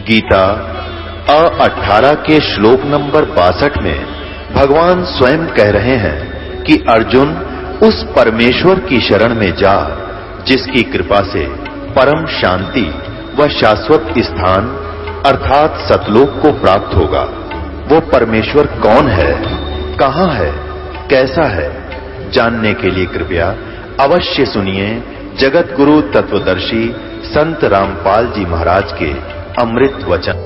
गीता 18 के श्लोक नंबर 62 में भगवान स्वयं कह रहे हैं कि अर्जुन उस परमेश्वर की शरण में जा जिसकी कृपा से परम शांति व शाश्वत स्थान अर्थात सतलोक को प्राप्त होगा। वो परमेश्वर कौन है, कहां है, कैसा है, जानने के लिए कृपया अवश्य सुनिए जगत गुरु तत्वदर्शी संत रामपाल जी महाराज के अमृत वचन।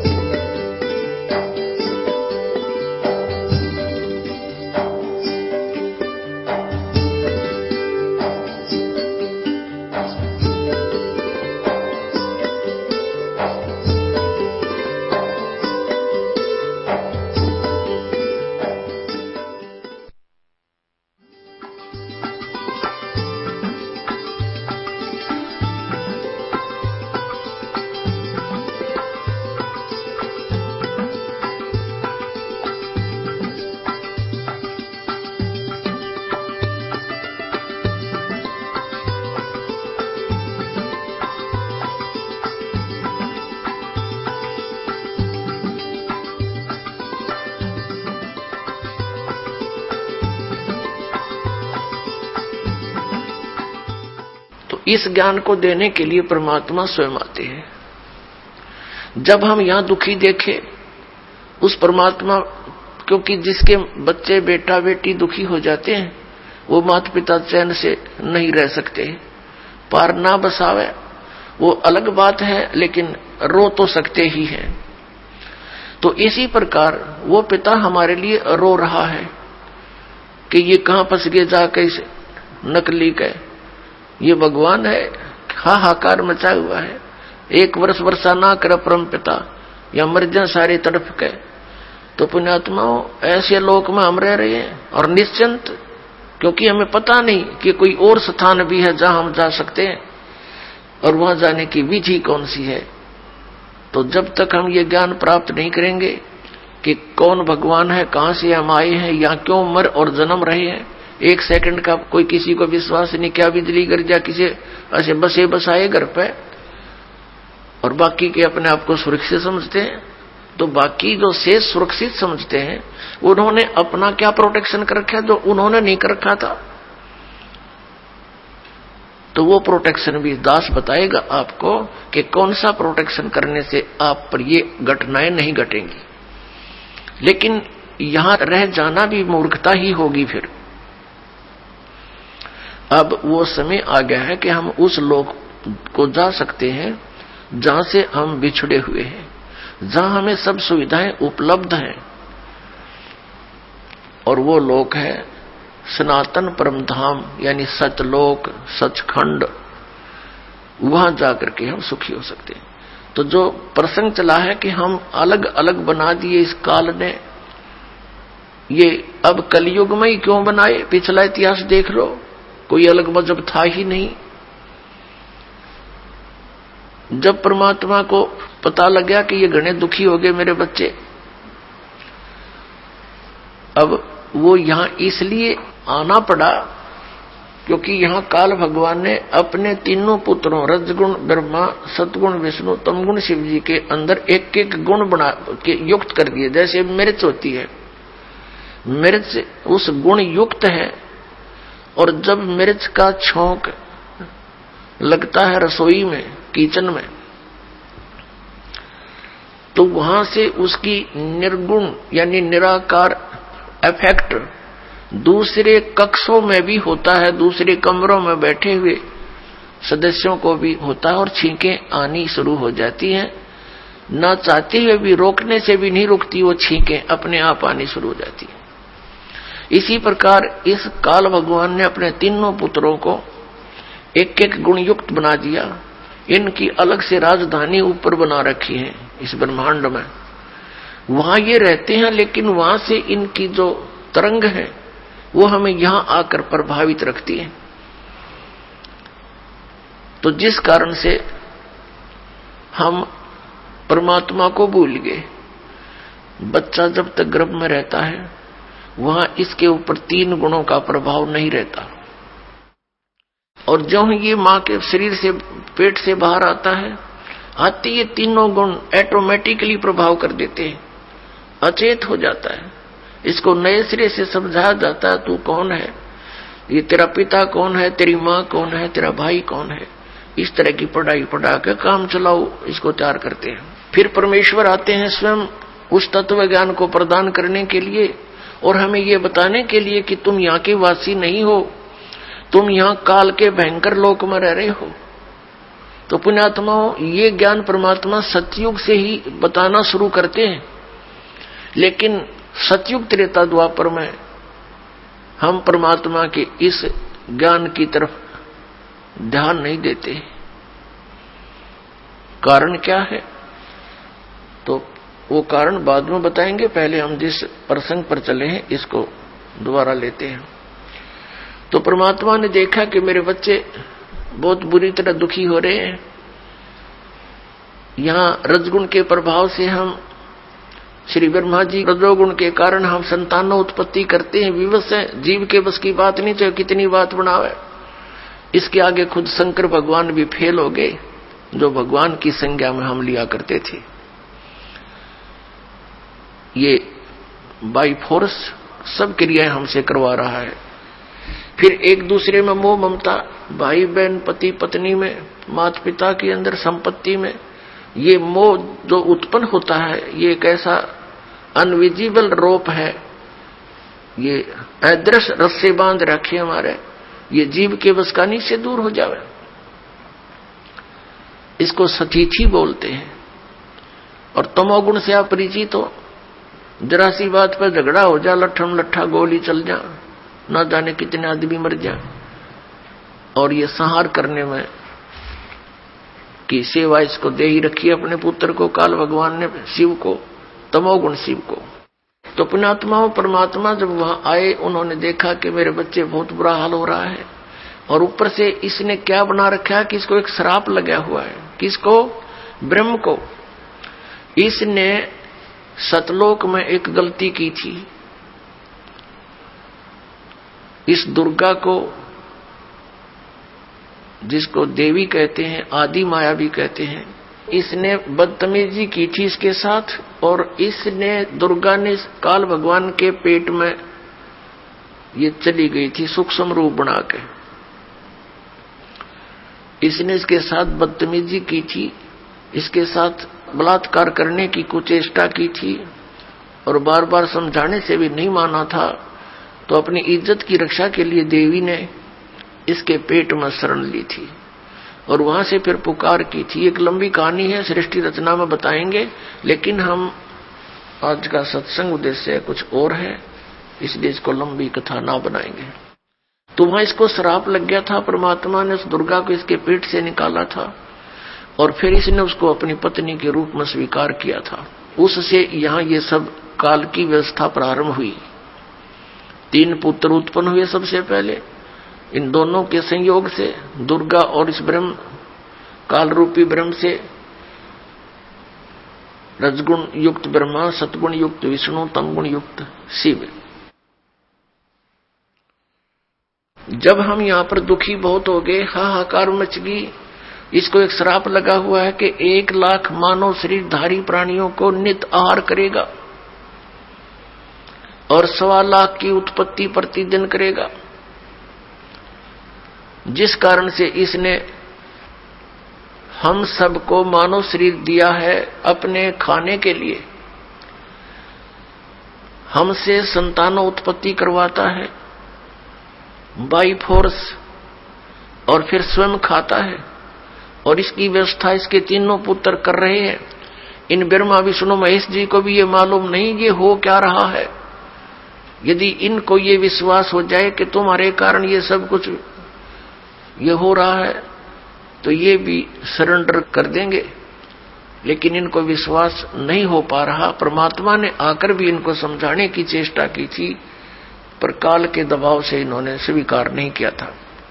इस ज्ञान को देने के लिए परमात्मा स्वयं आते हैं। जब हम यहां दुखी देखें उस परमात्मा, क्योंकि जिसके बच्चे बेटा बेटी दुखी हो जाते हैं वो माता पिता चैन से नहीं रह सकते। पार ना बसावे वो अलग बात है, लेकिन रो तो सकते ही हैं। तो इसी प्रकार वो पिता हमारे लिए रो रहा है कि ये कहां फंस गए जाके इस नकली के, ये भगवान है, हाहाकार मचा हुआ है, एक वर्ष वर्षा ना कर परम पिता, या मर जाए सारे तड़प के। तो पुण्यात्माओं ऐसे लोक में हम रह रहे हैं और निश्चिंत, क्योंकि हमें पता नहीं कि कोई और स्थान भी है जहां हम जा सकते हैं और वहां जाने की विधि कौन सी है। तो जब तक हम ये ज्ञान प्राप्त नहीं करेंगे कि कौन भगवान है, कहां से हम आए हैं, या क्यों मर और जन्म रहे हैं, एक सेकंड का कोई किसी को विश्वास नहीं, क्या बिजली गिर जा किसी ऐसे बसे बसाए घर पे, और बाकी के अपने आप को सुरक्षित समझते हैं। तो बाकी जो शेष सुरक्षित समझते हैं उन्होंने अपना क्या प्रोटेक्शन कर रखा है जो उन्होंने नहीं कर रखा था। तो वो प्रोटेक्शन भी दास बताएगा आपको कि कौन सा प्रोटेक्शन करने से आप पर ये घटनाएं नहीं घटेंगी। लेकिन यहां रह जाना भी मूर्खता ही होगी। फिर अब वो समय आ गया है कि हम उस लोक को जा सकते हैं जहां से हम बिछड़े हुए हैं, जहां हमें सब सुविधाएं उपलब्ध हैं, और वो लोक है सनातन परम धाम, यानी सतलोक, सचखंड। वहां जाकर के हम सुखी हो सकते हैं। तो जो प्रसंग चला है कि हम अलग अलग बना दिए इस काल ने, ये अब कलयुग में ही क्यों बनाए, पिछला इतिहास देख लो, कोई अलग मजहब था ही नहीं। जब परमात्मा को पता लग गया कि ये घने दुखी हो गए मेरे बच्चे, अब वो यहां इसलिए आना पड़ा क्योंकि यहां काल भगवान ने अपने तीनों पुत्रों रजगुण ब्रह्मा, सतगुण विष्णु, तमगुण शिव जी के अंदर एक एक गुण बना के युक्त कर दिए। जैसे मिर्च होती है, मिर्च उस गुण युक्त है, और जब मिर्च का छौंक लगता है रसोई में, किचन में, तो वहां से उसकी निर्गुण यानी निराकार इफेक्ट दूसरे कक्षों में भी होता है, दूसरे कमरों में बैठे हुए सदस्यों को भी होता है, और छींकें आनी शुरू हो जाती हैं। ना चाहते हुए भी, रोकने से भी नहीं रुकती, वो छींकें अपने आप आनी शुरू हो जाती है। इसी प्रकार इस काल भगवान ने अपने तीनों पुत्रों को एक एक गुण युक्त बना दिया। इनकी अलग से राजधानी ऊपर बना रखी है इस ब्रह्मांड में, वहां ये रहते हैं, लेकिन वहां से इनकी जो तरंग है वो हमें यहां आकर प्रभावित रखती है। तो जिस कारण से हम परमात्मा को भूल गए। बच्चा जब तक गर्भ में रहता है वहां इसके ऊपर तीन गुणों का प्रभाव नहीं रहता, और जो ये मां के शरीर से पेट से बाहर आता है आते ये तीनों गुण ऑटोमेटिकली प्रभाव कर देते हैं, अचेत हो जाता है। इसको नए सिरे से समझाया जाता है, तू कौन है, ये तेरा पिता कौन है, तेरी माँ कौन है, तेरा भाई कौन है। इस तरह की पढ़ाई पढ़ा के काम चलाओ, इसको तैयार करते हैं। फिर परमेश्वर आते हैं स्वयं उस तत्व ज्ञान को प्रदान करने के लिए और हमें ये बताने के लिए कि तुम यहाँ के वासी नहीं हो, तुम यहाँ काल के भयंकर लोक में रह रहे हो। तो पुण्यात्माओं, ये ज्ञान परमात्मा सतयुग से ही बताना शुरू करते हैं, लेकिन सतयुग त्रेता द्वापर में हम परमात्मा के इस ज्ञान की तरफ ध्यान नहीं देते। कारण क्या है, तो वो कारण बाद में बताएंगे। पहले हम जिस प्रसंग पर चले हैं इसको दोबारा लेते हैं। तो परमात्मा ने देखा कि मेरे बच्चे बहुत बुरी तरह दुखी हो रहे हैं। यहाँ रजगुण के प्रभाव से हम श्री ब्रह्मा जी रजोगुण के कारण हम संतानों उत्पत्ति करते हैं, विवश है। जीव के बस की बात नहीं, चाहे कितनी बात बनावे। इसके आगे खुद शंकर भगवान भी फेल हो गए, जो भगवान की संज्ञा में हम लिया करते थे। ये बाई फोर्स सब क्रियाएं हमसे करवा रहा है। फिर एक दूसरे में मोह ममता, भाई बहन, पति पत्नी में, माता पिता के अंदर, संपत्ति में, ये मोह जो उत्पन्न होता है, ये एक ऐसा अनविजिबल रोप है, ये अदृश्य रस्से बांध रखे हमारे, ये जीव के बस का नहीं से दूर हो जावे। इसको सतीथी बोलते हैं। और तमोगुण से आप परिचित हो, जरा सी बात पर झगड़ा हो जा, लट्ठम लट्ठा गोली चल जा, ना जाने कितने आदमी मर जा। और ये संहार करने में की सेवा इसको दे ही रखी अपने पुत्र को, काल भगवान ने शिव को, तमोगुण शिव को। तो पुण्यात्माओं, परमात्मा जब वहां आए, उन्होंने देखा कि मेरे बच्चे बहुत बुरा हाल हो रहा है। और ऊपर से इसने क्या बना रखा है कि इसको एक श्राप लगा हुआ है। किसको? ब्रह्म को। इसने सतलोक में एक गलती की थी। इस दुर्गा को, जिसको देवी कहते हैं, आदि माया भी कहते हैं, इसने बदतमीजी की थी इसके साथ। और इसने, दुर्गा ने काल भगवान के पेट में ये चली गई थी सूक्ष्म रूप बना के। इसने इसके साथ बदतमीजी की थी, इसके साथ बलात्कार करने की कुचेष्टा की थी। और बार बार समझाने से भी नहीं माना था। तो अपनी इज्जत की रक्षा के लिए देवी ने इसके पेट में शरण ली थी और वहां से फिर पुकार की थी। एक लंबी कहानी है, सृष्टि रचना में बताएंगे, लेकिन हम आज का सत्संग उद्देश्य कुछ और है, इसलिए इसको लंबी कथा ना बनाएंगे। तो वहां इसको श्राप लग गया था। परमात्मा ने उस दुर्गा को इसके पेट से निकाला था और फिर इसने उसको अपनी पत्नी के रूप में स्वीकार किया था। उससे यहाँ ये सब काल की व्यवस्था प्रारंभ हुई। 3 पुत्र उत्पन्न हुए सबसे पहले। इन दोनों के संयोग से, दुर्गा और इस ब्रह्म, काल रूपी ब्रह्म से, रजगुण युक्त ब्रह्मा, सतगुण युक्त विष्णु, तमगुण युक्त शिव। जब हम यहाँ पर दुखी बहुत हो गए, हाहाकार मच गई, इसको एक श्राप लगा हुआ है कि 1 लाख मानव शरीरधारी प्राणियों को नित आहार करेगा और 1.25 लाख की उत्पत्ति प्रतिदिन करेगा। जिस कारण से इसने हम सबको मानव शरीर दिया है अपने खाने के लिए। हमसे संतानों उत्पत्ति करवाता है बाई फोर्स और फिर स्वयं खाता है। और इसकी व्यवस्था इसके तीनों पुत्र कर रहे हैं। इन ब्रह्मा विष्णु महेश जी को भी ये मालूम नहीं ये हो क्या रहा है। यदि इनको ये विश्वास हो जाए कि तुम्हारे कारण ये सब कुछ ये हो रहा है, तो ये भी सरेंडर कर देंगे। लेकिन इनको विश्वास नहीं हो पा रहा। परमात्मा ने आकर भी इनको समझाने की चेष्टा की थी, पर काल के दबाव से इन्होंने स्वीकार नहीं किया था।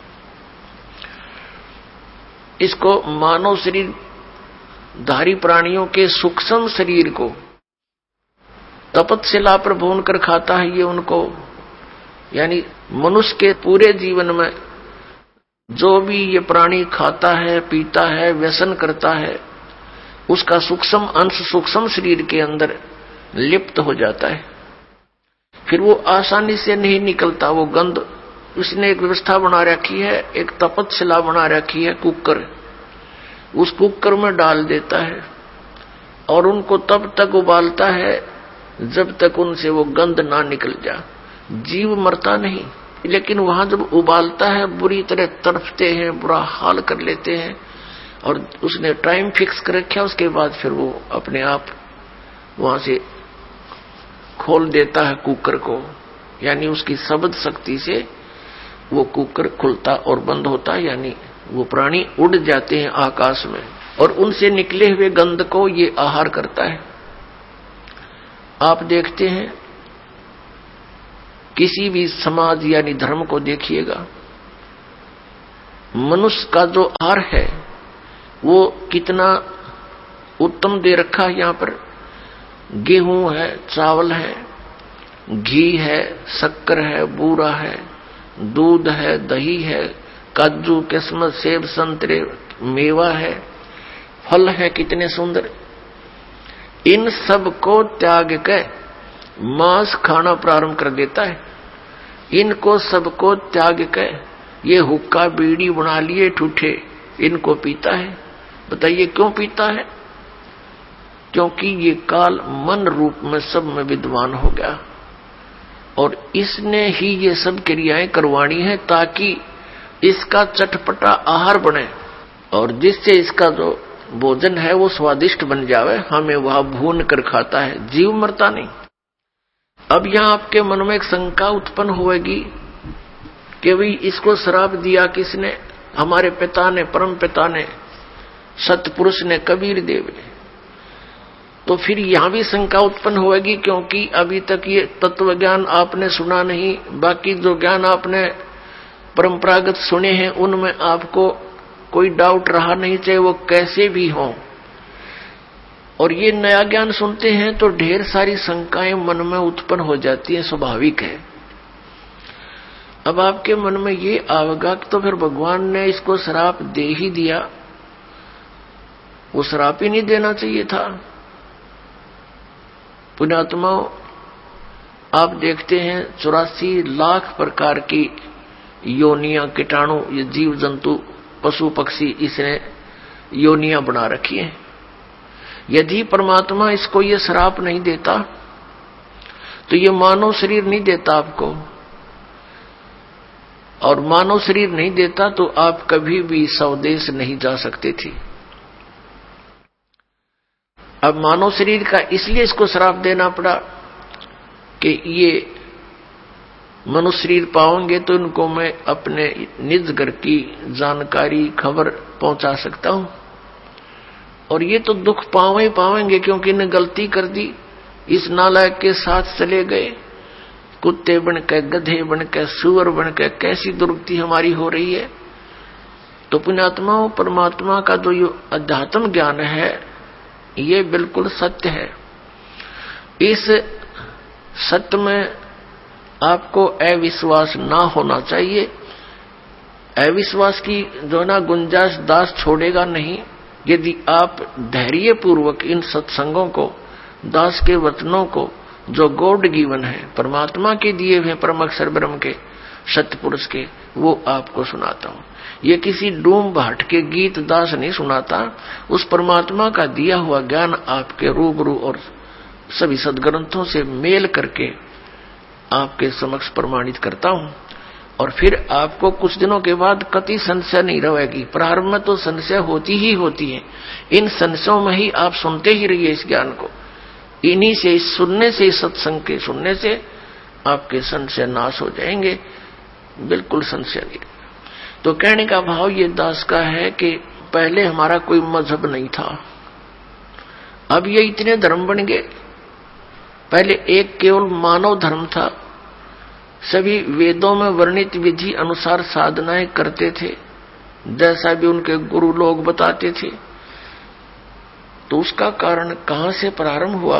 इसको मानव शरीर धारी प्राणियों के सूक्ष्म शरीर को तपतशिला पर भून कर खाता है। ये उनको, यानी मनुष्य के पूरे जीवन में जो भी ये प्राणी खाता है, पीता है, व्यसन करता है, उसका सूक्ष्म अंश सूक्ष्म शरीर के अंदर लिप्त हो जाता है, फिर वो आसानी से नहीं निकलता। वो गंध, उसने एक व्यवस्था बना रखी है, एक तपतशिला बना रखी है, कुकर, उस कुकर में डाल देता है और उनको तब तक उबालता है जब तक उनसे वो गंध ना निकल जा। जीव मरता नहीं, लेकिन वहां जब उबालता है बुरी तरह तड़पते हैं, बुरा हाल कर लेते हैं, और उसने टाइम फिक्स कर रखा, उसके बाद फिर वो अपने आप वहां से खोल देता है कुकर को, यानी उसकी शब्द शक्ति से वो कुकर खुलता और बंद होता, यानी वो प्राणी उड़ जाते हैं आकाश में और उनसे निकले हुए गंध को ये आहार करता है। आप देखते हैं किसी भी समाज यानी धर्म को देखिएगा, मनुष्य का जो आहार है वो कितना उत्तम दे रखा है। यहाँ पर गेहूं है, चावल है, घी है, शक्कर है, बूरा है, दूध है, दही है, काजू, किस्मत, सेब, संतरे, मेवा है, फल है, कितने सुंदर। इन सब को त्याग के मांस खाना प्रारंभ कर देता है। इनको सबको त्याग के ये हुक्का बीड़ी बना लिए ठूठे, इनको पीता है। बताइए क्यों पीता है? क्योंकि ये काल मन रूप में सब में विद्वान हो गया और इसने ही ये सब क्रियाएं करवानी है ताकि इसका चटपटा आहार बने और जिससे इसका जो भोजन है वो स्वादिष्ट बन जावे, हमें वह भून कर खाता है। जीव मरता नहीं। अब यहां आपके मन में एक शंका उत्पन्न होगी कि भाई इसको श्राप दिया किसने? हमारे पिता ने, परम पिता ने, सतपुरुष ने, कबीर देव ने। तो फिर यहां भी शंका उत्पन्न होगी क्योंकि अभी तक ये तत्व ज्ञान आपने सुना नहीं, बाकी जो ज्ञान आपने परंपरागत सुने हैं उनमें आपको कोई डाउट रहा नहीं, चाहे वो कैसे भी हो। और ये नया ज्ञान सुनते हैं तो ढेर सारी शंकाएं मन में उत्पन्न हो जाती हैं, स्वाभाविक है। अब आपके मन में ये आवेगा कि तो फिर भगवान ने इसको श्राप दे ही दिया, वो श्राप ही नहीं देना चाहिए था। पुण्यात्माओं, आप देखते हैं 84 लाख प्रकार की योनियां, कीटाणु, ये जीव जंतु, पशु पक्षी, इसने योनियां बना रखी हैं। यदि परमात्मा इसको ये श्राप नहीं देता तो ये मानव शरीर नहीं देता आपको, और मानव शरीर नहीं देता तो आप कभी भी स्वदेश नहीं जा सकते थे। अब मानव शरीर का इसलिए इसको श्राप देना पड़ा कि ये मनुष्य शरीर पाओगे तो इनको मैं अपने निज घर की जानकारी, खबर पहुंचा सकता हूं, और ये तो दुख पावेंगे क्योंकि इन्हें गलती कर दी, इस नालायक के साथ चले गए, कुत्ते बन के, गधे बन के, सुअर बन के, कैसी दुर्गति हमारी हो रही है। तो पुण्यात्माओं, परमात्मा का जो ये अध्यात्म ज्ञान है ये बिल्कुल सत्य है। इस सत्य में आपको अविश्वास ना होना चाहिए। अविश्वास की जो ना गुंजाइश दास छोड़ेगा नहीं। यदि आप धैर्य पूर्वक इन सत्संगों को, दास के वचनों को, जो गॉड गिवन है, परमात्मा के दिए हुए परम अक्षर ब्रह्म के, सतपुरुष के, वो आपको सुनाता हूं। ये किसी डूम भाट के गीत दास नहीं सुनाता, उस परमात्मा का दिया हुआ ज्ञान आपके रूबरू और सभी सदग्रंथों से मेल करके आपके समक्ष प्रमाणित करता हूं। और फिर आपको कुछ दिनों के बाद कति संशय नहीं रहेगी। प्रारंभ में तो संशय होती ही होती है, इन संशयों में ही आप सुनते ही रहिए इस ज्ञान को। इन्हीं से, इस सुनने से, इस सत्संग के सुनने से आपके संशय नाश हो जाएंगे, बिल्कुल संशय नहीं। तो कहने का भाव ये दास का है कि पहले हमारा कोई मजहब नहीं था, अब ये इतने धर्म बन गए। पहले एक केवल मानव धर्म था, सभी वेदों में वर्णित विधि अनुसार साधनाएं करते थे, जैसा भी उनके गुरु लोग बताते थे। तो उसका कारण कहां से प्रारंभ हुआ?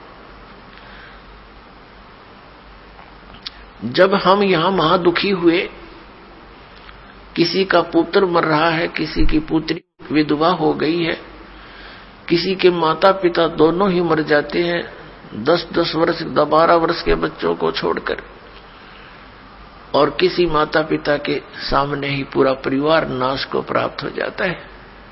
जब हम यहां महादुखी हुए, किसी का पुत्र मर रहा है, किसी की पुत्री विधवा हो गई है, किसी के माता पिता दोनों ही मर जाते हैं 10-10 वर्ष 12 वर्ष के बच्चों को छोड़कर, और किसी माता पिता के सामने ही पूरा परिवार नाश को प्राप्त हो जाता है।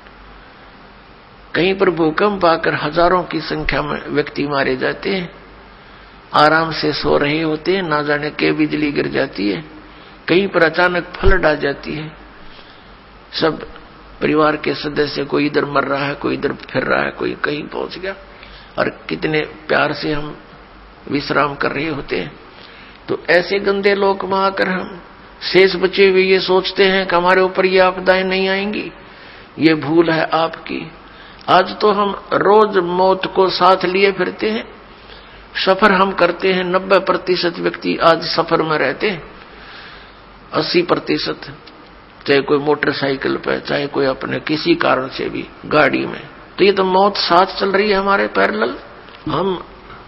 कहीं पर भूकंप आकर हजारों की संख्या में व्यक्ति मारे जाते हैं, आराम से सो रहे होते हैं, ना जाने के बिजली गिर जाती है, कहीं पर अचानक फ्लड आ जाती है, सब परिवार के सदस्य कोई इधर मर रहा है, कोई इधर फिर रहा है, कोई कहीं पहुंच गया, और कितने प्यार से हम विश्राम कर रहे होते हैं। तो ऐसे गंदे लोक में आकर हम शेष बचे हुए ये सोचते हैं कि हमारे ऊपर ये आपदाएं नहीं आएंगी। ये भूल है आपकी। आज तो हम रोज मौत को साथ लिए फिरते हैं, सफर हम करते हैं। 90% व्यक्ति आज सफर में रहते हैं, 80% चाहे कोई मोटरसाइकिल पे, चाहे कोई अपने किसी कारण से भी गाड़ी में। तो ये तो मौत साथ चल रही है हमारे पैरेलल। हम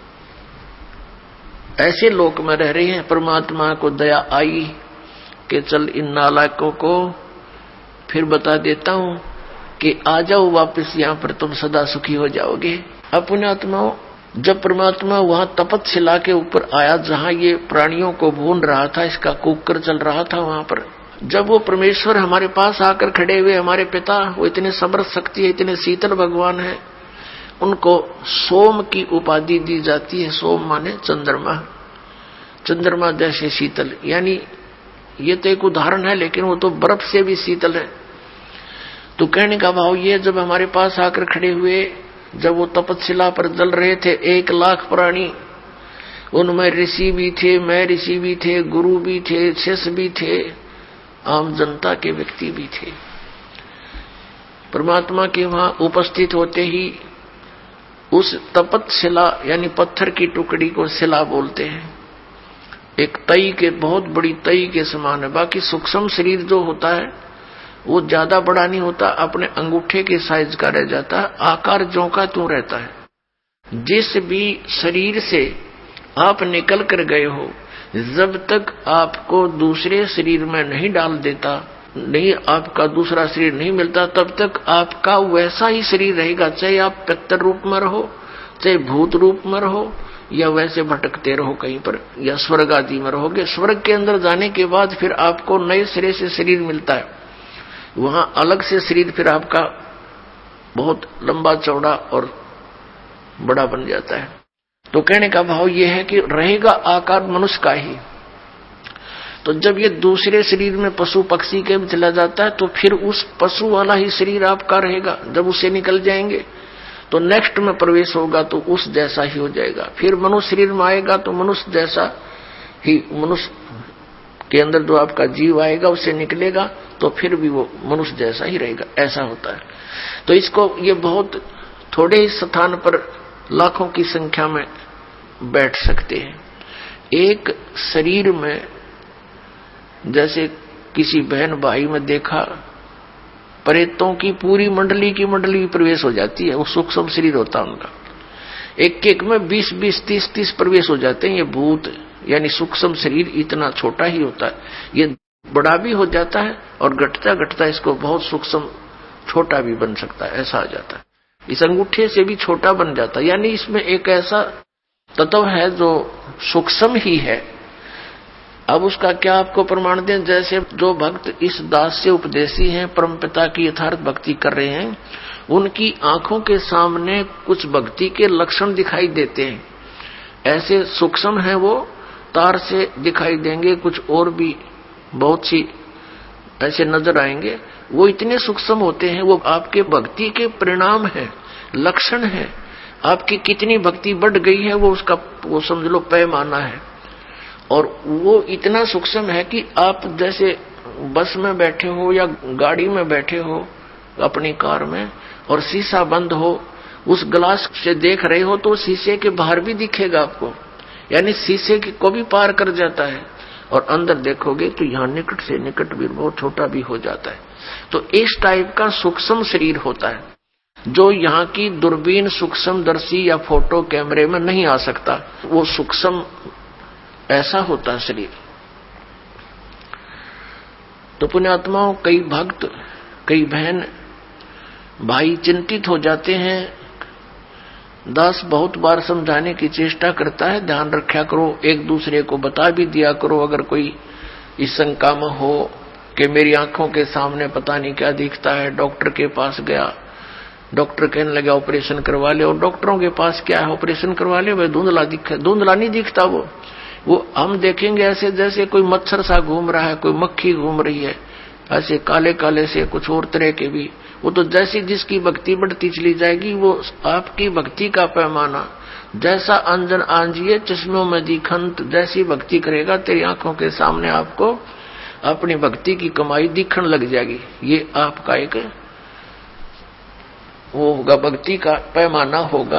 ऐसे लोक में रह रहे हैं। परमात्मा को दया आई कि चल इन नालायकों को फिर बता देता हूं कि आ जाओ वापस यहां पर, तुम सदा सुखी हो जाओगे। अपने आत्माओं, जब परमात्मा वहां तपतशिला के ऊपर आया जहां ये प्राणियों को भून रहा था, इसका कुकर चल रहा था, वहां पर जब वो परमेश्वर हमारे पास आकर खड़े हुए, हमारे पिता, वो इतने समर्थ शक्ति है, इतने शीतल भगवान है, उनको सोम की उपाधि दी जाती है। सोम माने चंद्रमा, चंद्रमा जैसे शीतल। यानी ये तो एक उदाहरण है, लेकिन वो तो बर्फ से भी शीतल है। तो कहने का भाव ये, जब हमारे पास आकर खड़े हुए, जब वो तपतशिला पर जल रहे थे, 1 लाख प्राणी, उनमें ऋषि भी थे, मैं ऋषि भी थे, गुरु भी थे, शिष्य भी थे, आम जनता के व्यक्ति भी थे। परमात्मा के वहां उपस्थित होते ही उस तपतशिला यानी पत्थर की टुकड़ी को शिला बोलते हैं। एक तई के, बहुत बड़ी तई के समान है। बाकी सूक्ष्म शरीर जो होता है वो ज्यादा बड़ा नहीं होता, अपने अंगूठे के साइज का रह जाता है, आकार ज्यों का त्यों रहता है। जिस भी शरीर से आप निकल कर गए हो, जब तक आपको दूसरे शरीर में नहीं डाल देता, नहीं आपका दूसरा शरीर नहीं मिलता, तब तक आपका वैसा ही शरीर रहेगा। चाहे आप पितर रूप में रहो, चाहे भूत रूप में रहो, या वैसे भटकते रहो कहीं पर, या स्वर्ग आदि में रहोगे। स्वर्ग के अंदर जाने के बाद फिर आपको नए सिरे से शरीर मिलता है, वहां अलग से शरीर फिर आपका बहुत लंबा चौड़ा और बड़ा बन जाता है। तो कहने का भाव यह है कि रहेगा आकार मनुष्य का ही। तो जब ये दूसरे शरीर में पशु पक्षी के में चला जाता है, तो फिर उस पशु वाला ही शरीर आपका रहेगा। जब उससे निकल जाएंगे तो नेक्स्ट में प्रवेश होगा तो उस जैसा ही हो जाएगा। फिर मनुष्य शरीर में आएगा तो मनुष्य जैसा ही, मनुष्य के अंदर जो आपका जीव आएगा उससे निकलेगा तो फिर भी वो मनुष्य जैसा ही रहेगा। ऐसा होता है। तो इसको ये बहुत थोड़े ही स्थान पर लाखों की संख्या में बैठ सकते हैं। एक शरीर में जैसे किसी बहन भाई में देखा, प्रेतों की पूरी मंडली की मंडली प्रवेश हो जाती है। वो सूक्ष्म शरीर होता है उनका, एक एक में 20-20, 30-30 प्रवेश हो जाते हैं। ये भूत यानी सूक्ष्म शरीर इतना छोटा ही होता है, ये बड़ा भी हो जाता है और घटता घटता इसको बहुत सूक्ष्म छोटा भी बन सकता है। ऐसा आ जाता है, इस अंगूठे से भी छोटा बन जाता है। यानी इसमें एक ऐसा तत्व है जो सूक्ष्म ही है। अब उसका क्या आपको प्रमाण दें? जैसे जो भक्त इस दास से उपदेशी हैं, परमपिता की यथार्थ भक्ति कर रहे हैं, उनकी आंखों के सामने कुछ भक्ति के लक्षण दिखाई देते हैं। ऐसे सूक्ष्म है वो, तार से दिखाई देंगे, कुछ और भी बहुत सी ऐसे नजर आएंगे। वो इतने सूक्ष्म होते हैं, वो आपके भक्ति के परिणाम है, लक्षण है। आपकी कितनी भक्ति बढ़ गई है वो उसका वो समझ लो पैमाना है। और वो इतना सूक्ष्म है कि आप जैसे बस में बैठे हो या गाड़ी में बैठे हो अपनी कार में, और शीशा बंद हो, उस ग्लास से देख रहे हो तो शीशे के बाहर भी दिखेगा आपको, यानी शीशे को भी पार कर जाता है। और अंदर देखोगे तो यहाँ निकट से निकट भी बहुत छोटा भी हो जाता है। तो इस टाइप का सूक्ष्म शरीर होता है जो यहाँ की दूरबीन सूक्ष्मदर्शी या फोटो कैमरे में नहीं आ सकता। वो सूक्ष्म ऐसा होता है शरीर। तो पुण्यात्माओं, कई भक्त, कई बहन भाई चिंतित हो जाते हैं दास बहुत बार समझाने की चेष्टा करता है, ध्यान रखा करो, एक दूसरे को बता भी दिया करो अगर कोई इस शंका में हो कि मेरी आंखों के सामने पता नहीं क्या दिखता है। डॉक्टर के पास गया, डॉक्टर कहने लगा ऑपरेशन करवा ले, और डॉक्टरों के पास क्या है, ऑपरेशन करवा ले, वह धुंधला दिखता, धुंधला नहीं दिखता, वो हम देखेंगे ऐसे जैसे कोई मच्छर सा घूम रहा है, कोई मक्खी घूम रही है, ऐसे काले काले से कुछ और तरह के भी। वो तो जैसी जिसकी भक्ति बढ़ती चली जाएगी, वो आपकी भक्ति का पैमाना जैसा अंजन आंजिए चश्मों में दिखंत, जैसी भक्ति करेगा तेरी आंखों के सामने आपको अपनी भक्ति की कमाई दिखने लग जाएगी। ये आपका एक वो होगा, भक्ति का पैमाना होगा।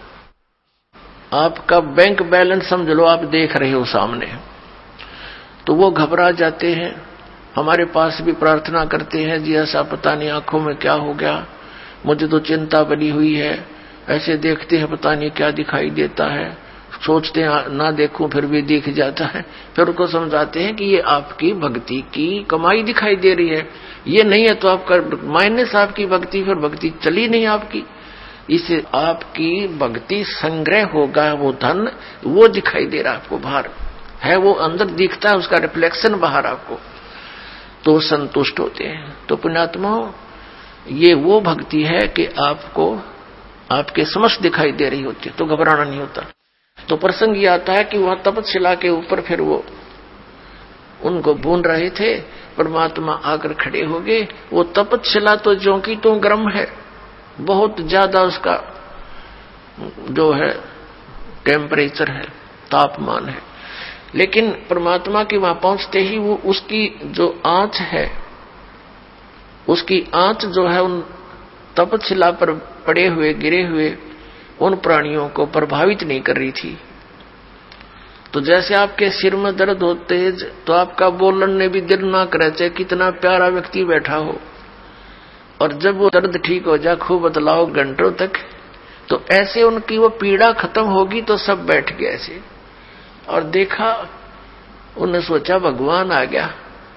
आपका बैंक बैलेंस समझ लो, आप देख रहे हो सामने, तो वो घबरा जाते हैं, हमारे पास भी प्रार्थना करते हैं, जी ऐसा पता नहीं आंखों में क्या हो गया, मुझे तो चिंता बनी हुई है, ऐसे देखते हैं पता नहीं क्या दिखाई देता है, सोचते हैं ना देखूं फिर भी दिख जाता है, फिर उनको समझाते हैं कि ये आपकी भक्ति की कमाई दिखाई दे रही है, ये नहीं है तो आपका माइनस आपकी भक्ति, फिर भक्ति चली नहीं आपकी, इससे आपकी भक्ति संग्रह होगा, वो धन वो दिखाई दे रहा है आपको, बाहर है वो अंदर दिखता है, उसका रिफ्लेक्शन बाहर आपको, तो संतुष्ट होते हैं। तो पुण्यात्मा ये वो भक्ति है कि आपको आपके समक्ष दिखाई दे रही होती है, तो घबराना नहीं होता। तो प्रसंग ये आता है कि वहां तपशिला के ऊपर फिर वो उनको भून रहे थे, परमात्मा आकर खड़े हो गए। वो तपशिला तो ज्यों की तो गर्म है, बहुत ज्यादा उसका जो है टेम्परेचर है, तापमान है, लेकिन परमात्मा के वहां पहुंचते ही वो उसकी जो आंच है, उसकी आंच जो है उन तपशिला पर पड़े हुए गिरे हुए उन प्राणियों को प्रभावित नहीं कर रही थी। तो जैसे आपके सिर में दर्द हो तेज, तो आपका बोलने भी दिल ना करे, चाहे कितना प्यारा व्यक्ति बैठा हो, और जब वो दर्द ठीक हो जाए खूब बतलाओ घंटों तक, तो ऐसे उनकी वो पीड़ा खत्म होगी, तो सब बैठ गए ऐसे, और देखा उन्हें सोचा भगवान आ गया,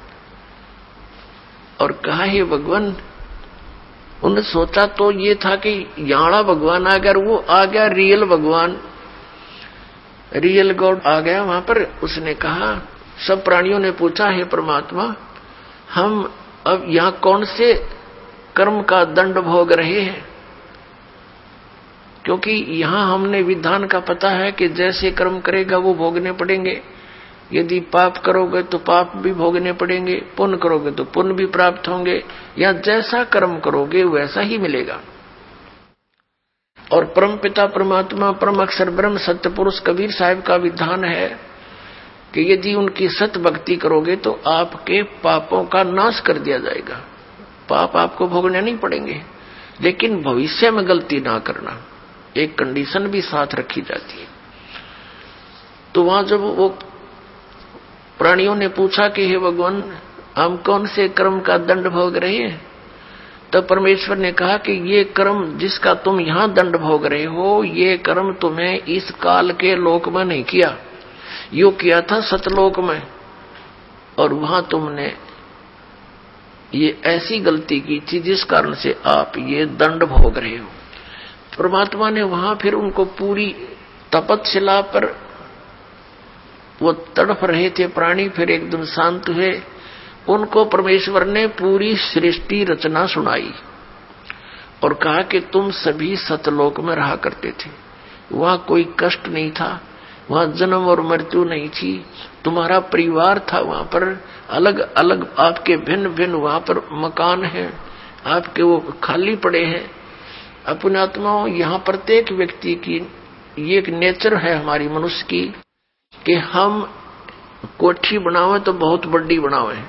और कहा हे भगवान, उन्हें सोचा तो ये था कि यहाँ भगवान आ गया, और वो आ गया रियल भगवान, रियल गॉड आ गया वहां पर। उसने कहा, सब प्राणियों ने पूछा हे परमात्मा, हम अब यहाँ कौन से कर्म का दंड भोग रहे हैं, क्योंकि यहाँ हमने विधान का पता है कि जैसे कर्म करेगा वो भोगने पड़ेंगे, यदि पाप करोगे तो पाप भी भोगने पड़ेंगे, पुण्य करोगे तो पुण्य भी प्राप्त होंगे, या जैसा कर्म करोगे वैसा ही मिलेगा। और परम पिता परमात्मा परम अक्षर ब्रह्म सत्य पुरुष कबीर साहिब का विधान है कि यदि उनकी सत्य भक्ति करोगे तो आपके पापों का नाश कर दिया जाएगा, पाप आपको भोगने नहीं पड़ेंगे, लेकिन भविष्य में गलती ना करना, एक कंडीशन भी साथ रखी जाती है। तो वहां जब वो प्राणियों ने पूछा कि हे भगवान, हम कौन से कर्म का दंड भोग रहे हैं, तब परमेश्वर ने कहा कि ये कर्म जिसका तुम यहाँ दंड भोग रहे हो, ये कर्म तुम्हें इस काल के लोक में नहीं किया, यो किया था सतलोक में, और वहां तुमने ये ऐसी गलती की थी जिस कारण से आप ये दंड भोग रहे हो। परमात्मा ने वहां फिर उनको पूरी तपशिला पर वो तड़प रहे थे प्राणी, फिर एकदम शांत हुए, उनको परमेश्वर ने पूरी सृष्टि रचना सुनाई और कहा कि तुम सभी सतलोक में रहा करते थे, वहां कोई कष्ट नहीं था, वहां जन्म और मृत्यु नहीं थी, तुम्हारा परिवार था वहां पर, अलग अलग आपके भिन्न भिन्न वहां पर मकान हैं, आपके वो खाली पड़े हैं। अपने आत्माओं, यहाँ प्रत्येक व्यक्ति की ये एक नेचर है हमारी मनुष्य की कि हम कोठी बनावे तो बहुत बड़ी बनावे,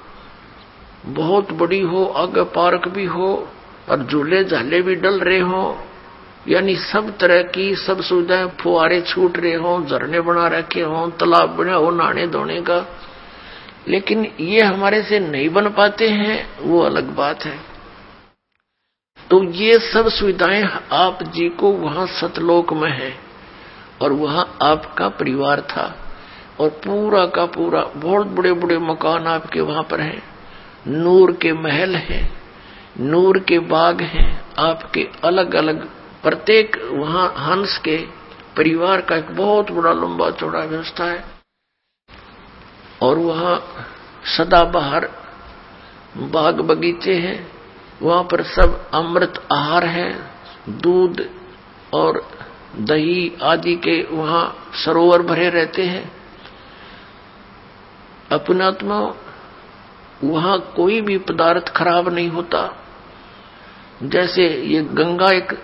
बहुत बड़ी हो, आगे पार्क भी हो और झूले झाले भी डल रहे हो, यानी सब तरह की सब सुविधाएं, फुहारे छूट रहे हो, झरने बना रखे हो, तालाब बना हो नहाने धोने का, लेकिन ये हमारे से नहीं बन पाते हैं, वो अलग बात है। तो ये सब सुविधाएं आप जी को वहां सतलोक में है, और वहां आपका परिवार था, और पूरा का पूरा बहुत बड़े बड़े मकान आपके वहां पर हैं, नूर के महल हैं, नूर के बाग हैं, आपके अलग अलग प्रत्येक वहां हंस के परिवार का एक बहुत बड़ा लंबा चौड़ा व्यवस्था है। और वहां सदाबहार बाग बगीचे हैं, वहां पर सब अमृत आहार है, दूध और दही आदि के वहां सरोवर भरे रहते हैं। अपनात्मा वहां कोई भी पदार्थ खराब नहीं होता। जैसे ये गंगा एक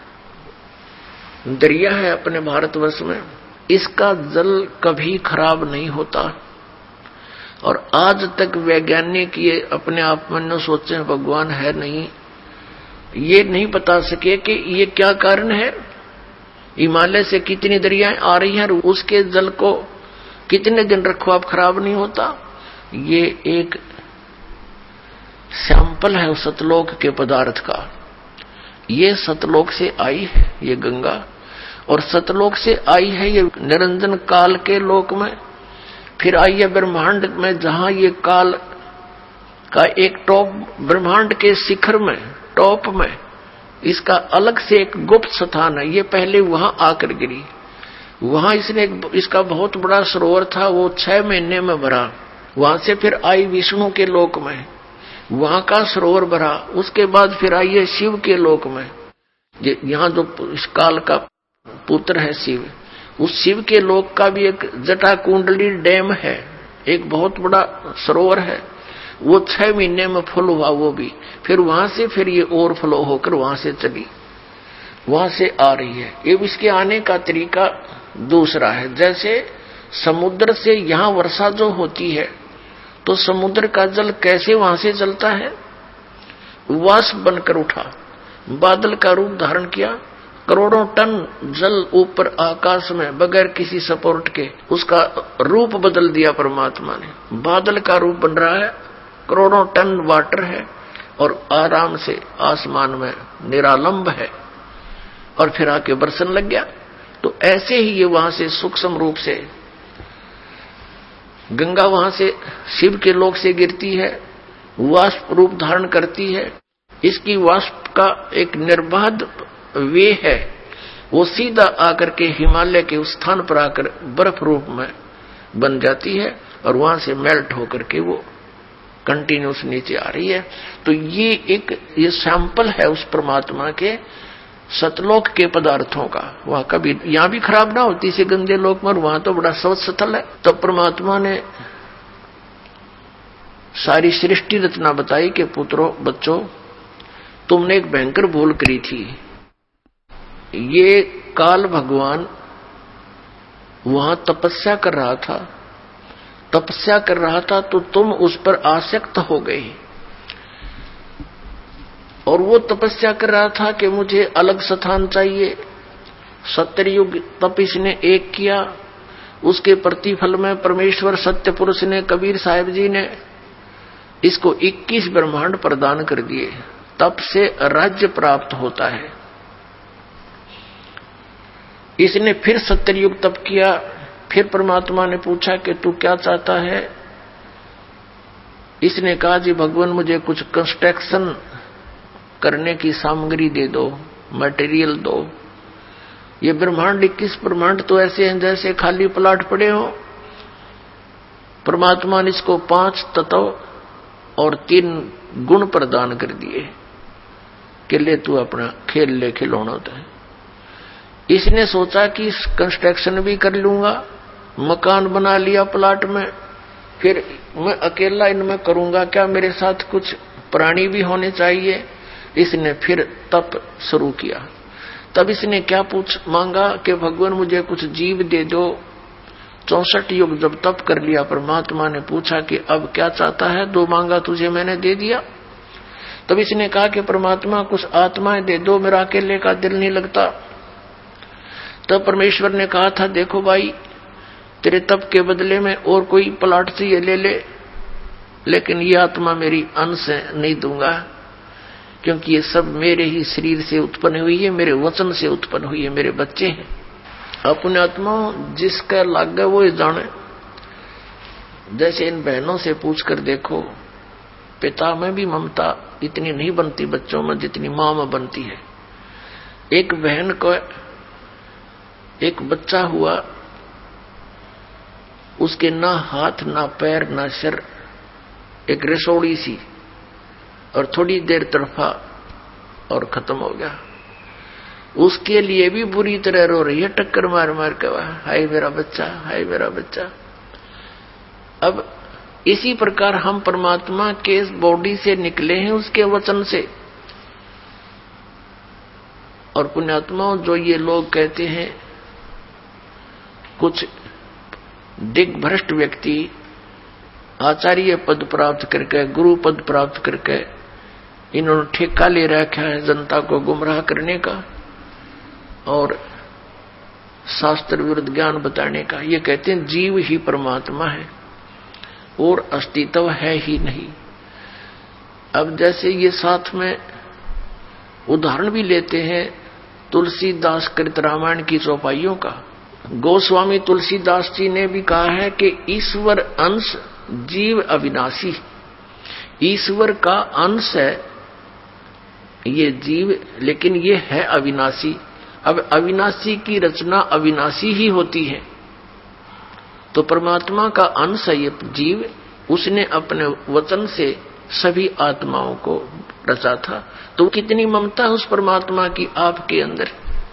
दरिया है अपने भारतवर्ष में, इसका जल कभी खराब नहीं होता। और आज तक वैज्ञानिक ये अपने आप में न सोचे भगवान है नहीं, ये नहीं बता सके कि ये क्या कारण है। हिमालय से कितनी दरियाएं आ रही हैं, उसके जल को कितने दिन रखो आप खराब नहीं होता। ये एक सैंपल है सतलोक के पदार्थ का। ये सतलोक से आई है ये गंगा, और सतलोक से आई है ये निरंजन काल के लोक में, फिर आई है ब्रह्मांड में, जहां ये काल का एक टॉप, ब्रह्मांड के शिखर में टॉप में इसका अलग से एक गुप्त स्थान है। ये पहले वहां आकर गिरी, वहां इसने इसका बहुत बड़ा सरोवर था, वो 6 महीने में भरा। वहां से फिर आई विष्णु के लोक में, वहां का सरोवर भरा। उसके बाद फिर आई है शिव के लोक में, यहाँ जो इस काल का पुत्र है शिव, उस शिव के लोक का भी एक जटा कुंडली डैम है, एक बहुत बड़ा सरोवर है। वो 6 महीने में फुल हुआ वो भी, फिर वहां से फिर ये ओवरफ्लो होकर वहां से चली, वहां से आ रही है। ये इसके आने का तरीका दूसरा है। जैसे समुद्र से यहां वर्षा जो होती है, तो समुद्र का जल कैसे वहां से चलता है, वाष्प बनकर उठा, बादल का रूप धारण किया, करोड़ों टन जल ऊपर आकाश में बगैर किसी सपोर्ट के उसका रूप बदल दिया परमात्मा ने। बादल का रूप बन रहा है, करोड़ों टन वाटर है और आराम से आसमान में निरालंब है, और फिर आके बरसन लग गया। तो ऐसे ही ये वहां से सूक्ष्म रूप से गंगा वहां से शिव के लोक से गिरती है, वाष्प रूप धारण करती है। इसकी वाष्प का एक निर्बाध वे है, वो सीधा आकर के हिमालय के उस स्थान पर आकर बर्फ रूप में बन जाती है, और वहां से मेल्ट होकर के वो कंटिन्यूस नीचे आ रही है। तो ये सैंपल है उस परमात्मा के सतलोक के पदार्थों का। वहां कभी यहां भी खराब ना होती से गंदे लोक में, वहां तो बड़ा स्वच्छ स्थल है। तो परमात्मा ने सारी सृष्टि रचना बताई कि पुत्रों बच्चों, तुमने एक भयंकर भूल करी थी। ये काल भगवान वहां तपस्या कर रहा था, तो तुम उस पर आसक्त हो गए। और वो तपस्या कर रहा था कि मुझे अलग स्थान चाहिए। सत्ययुग तप इसने एक किया, उसके प्रतिफल में परमेश्वर सत्य पुरुष ने, कबीर साहिब जी ने इसको 21 ब्रह्मांड प्रदान कर दिए। तप से राज्य प्राप्त होता है। इसने फिर सत्ययुग तप किया। फिर परमात्मा ने पूछा कि तू क्या चाहता है। इसने कहा जी भगवान मुझे कुछ कंस्ट्रक्शन करने की सामग्री दे दो, मटेरियल दो। ये ब्रह्मांड 21 ब्रह्मांड तो ऐसे हैं जैसे खाली प्लाट पड़े हो। परमात्मा ने इसको 5 तत्व और 3 गुण प्रदान कर दिए कि ले तू अपना खेल ले, खिलौना होता है। इसने सोचा कि कंस्ट्रक्शन भी कर लूंगा, मकान बना लिया प्लाट में, फिर मैं अकेला इनमें करूंगा क्या, मेरे साथ कुछ प्राणी भी होने चाहिए। इसने फिर तप शुरू किया। तब इसने क्या मांगा कि भगवान मुझे कुछ जीव दे दो। 64 युग जब तप कर लिया, परमात्मा ने पूछा कि अब क्या चाहता है, 2 मांगा तुझे मैंने दे दिया। तब इसने कहा कि परमात्मा कुछ आत्माएं दे दो, मेरा अकेले का दिल नहीं लगता। तब परमेश्वर ने कहा था देखो भाई, तेरे तप के बदले में और कोई प्लाट चाहिए ले ले, लेकिन ये आत्मा मेरी अंश है, नहीं दूंगा, क्योंकि ये सब मेरे ही शरीर से उत्पन्न हुई है, मेरे वचन से उत्पन्न हुई है, मेरे बच्चे हैं। अपने आत्मा जिसका लाग गया वो जाने। जैसे इन बहनों से पूछकर देखो, पिता में भी ममता इतनी नहीं बनती बच्चों में जितनी मां में बनती है। एक बहन को एक बच्चा हुआ, उसके ना हाथ ना पैर ना सिर, एक रसोड़ी सी, और थोड़ी देर तड़फा और खत्म हो गया। उसके लिए भी बुरी तरह रो रही है, टक्कर मार मार के, हाय मेरा बच्चा, हाय मेरा बच्चा। अब इसी प्रकार हम परमात्मा के बॉडी से निकले हैं, उसके वचन से। और पुण्यात्माओं, जो ये लोग कहते हैं, कुछ दिग्भ्रष्ट व्यक्ति आचार्य पद प्राप्त करके, गुरु पद प्राप्त करके, इन्होंने ठेका ले रखा है जनता को गुमराह करने का और शास्त्र विरुद्ध ज्ञान बताने का। ये कहते हैं जीव ही परमात्मा है और अस्तित्व है ही नहीं। अब जैसे ये साथ में उदाहरण भी लेते हैं तुलसीदास कृत रामायण की चौपाइयों का। गोस्वामी तुलसीदास जी ने भी कहा है कि ईश्वर अंश जीव अविनाशी, ईश्वर का अंश है ये जीव, लेकिन ये है अविनाशी। अब अविनाशी की रचना अविनाशी ही होती है, तो परमात्मा का अंश है ये जीव। उसने अपने वचन से सभी आत्माओं को रचा था, तो कितनी ममता उस परमात्मा की आपके अंदर।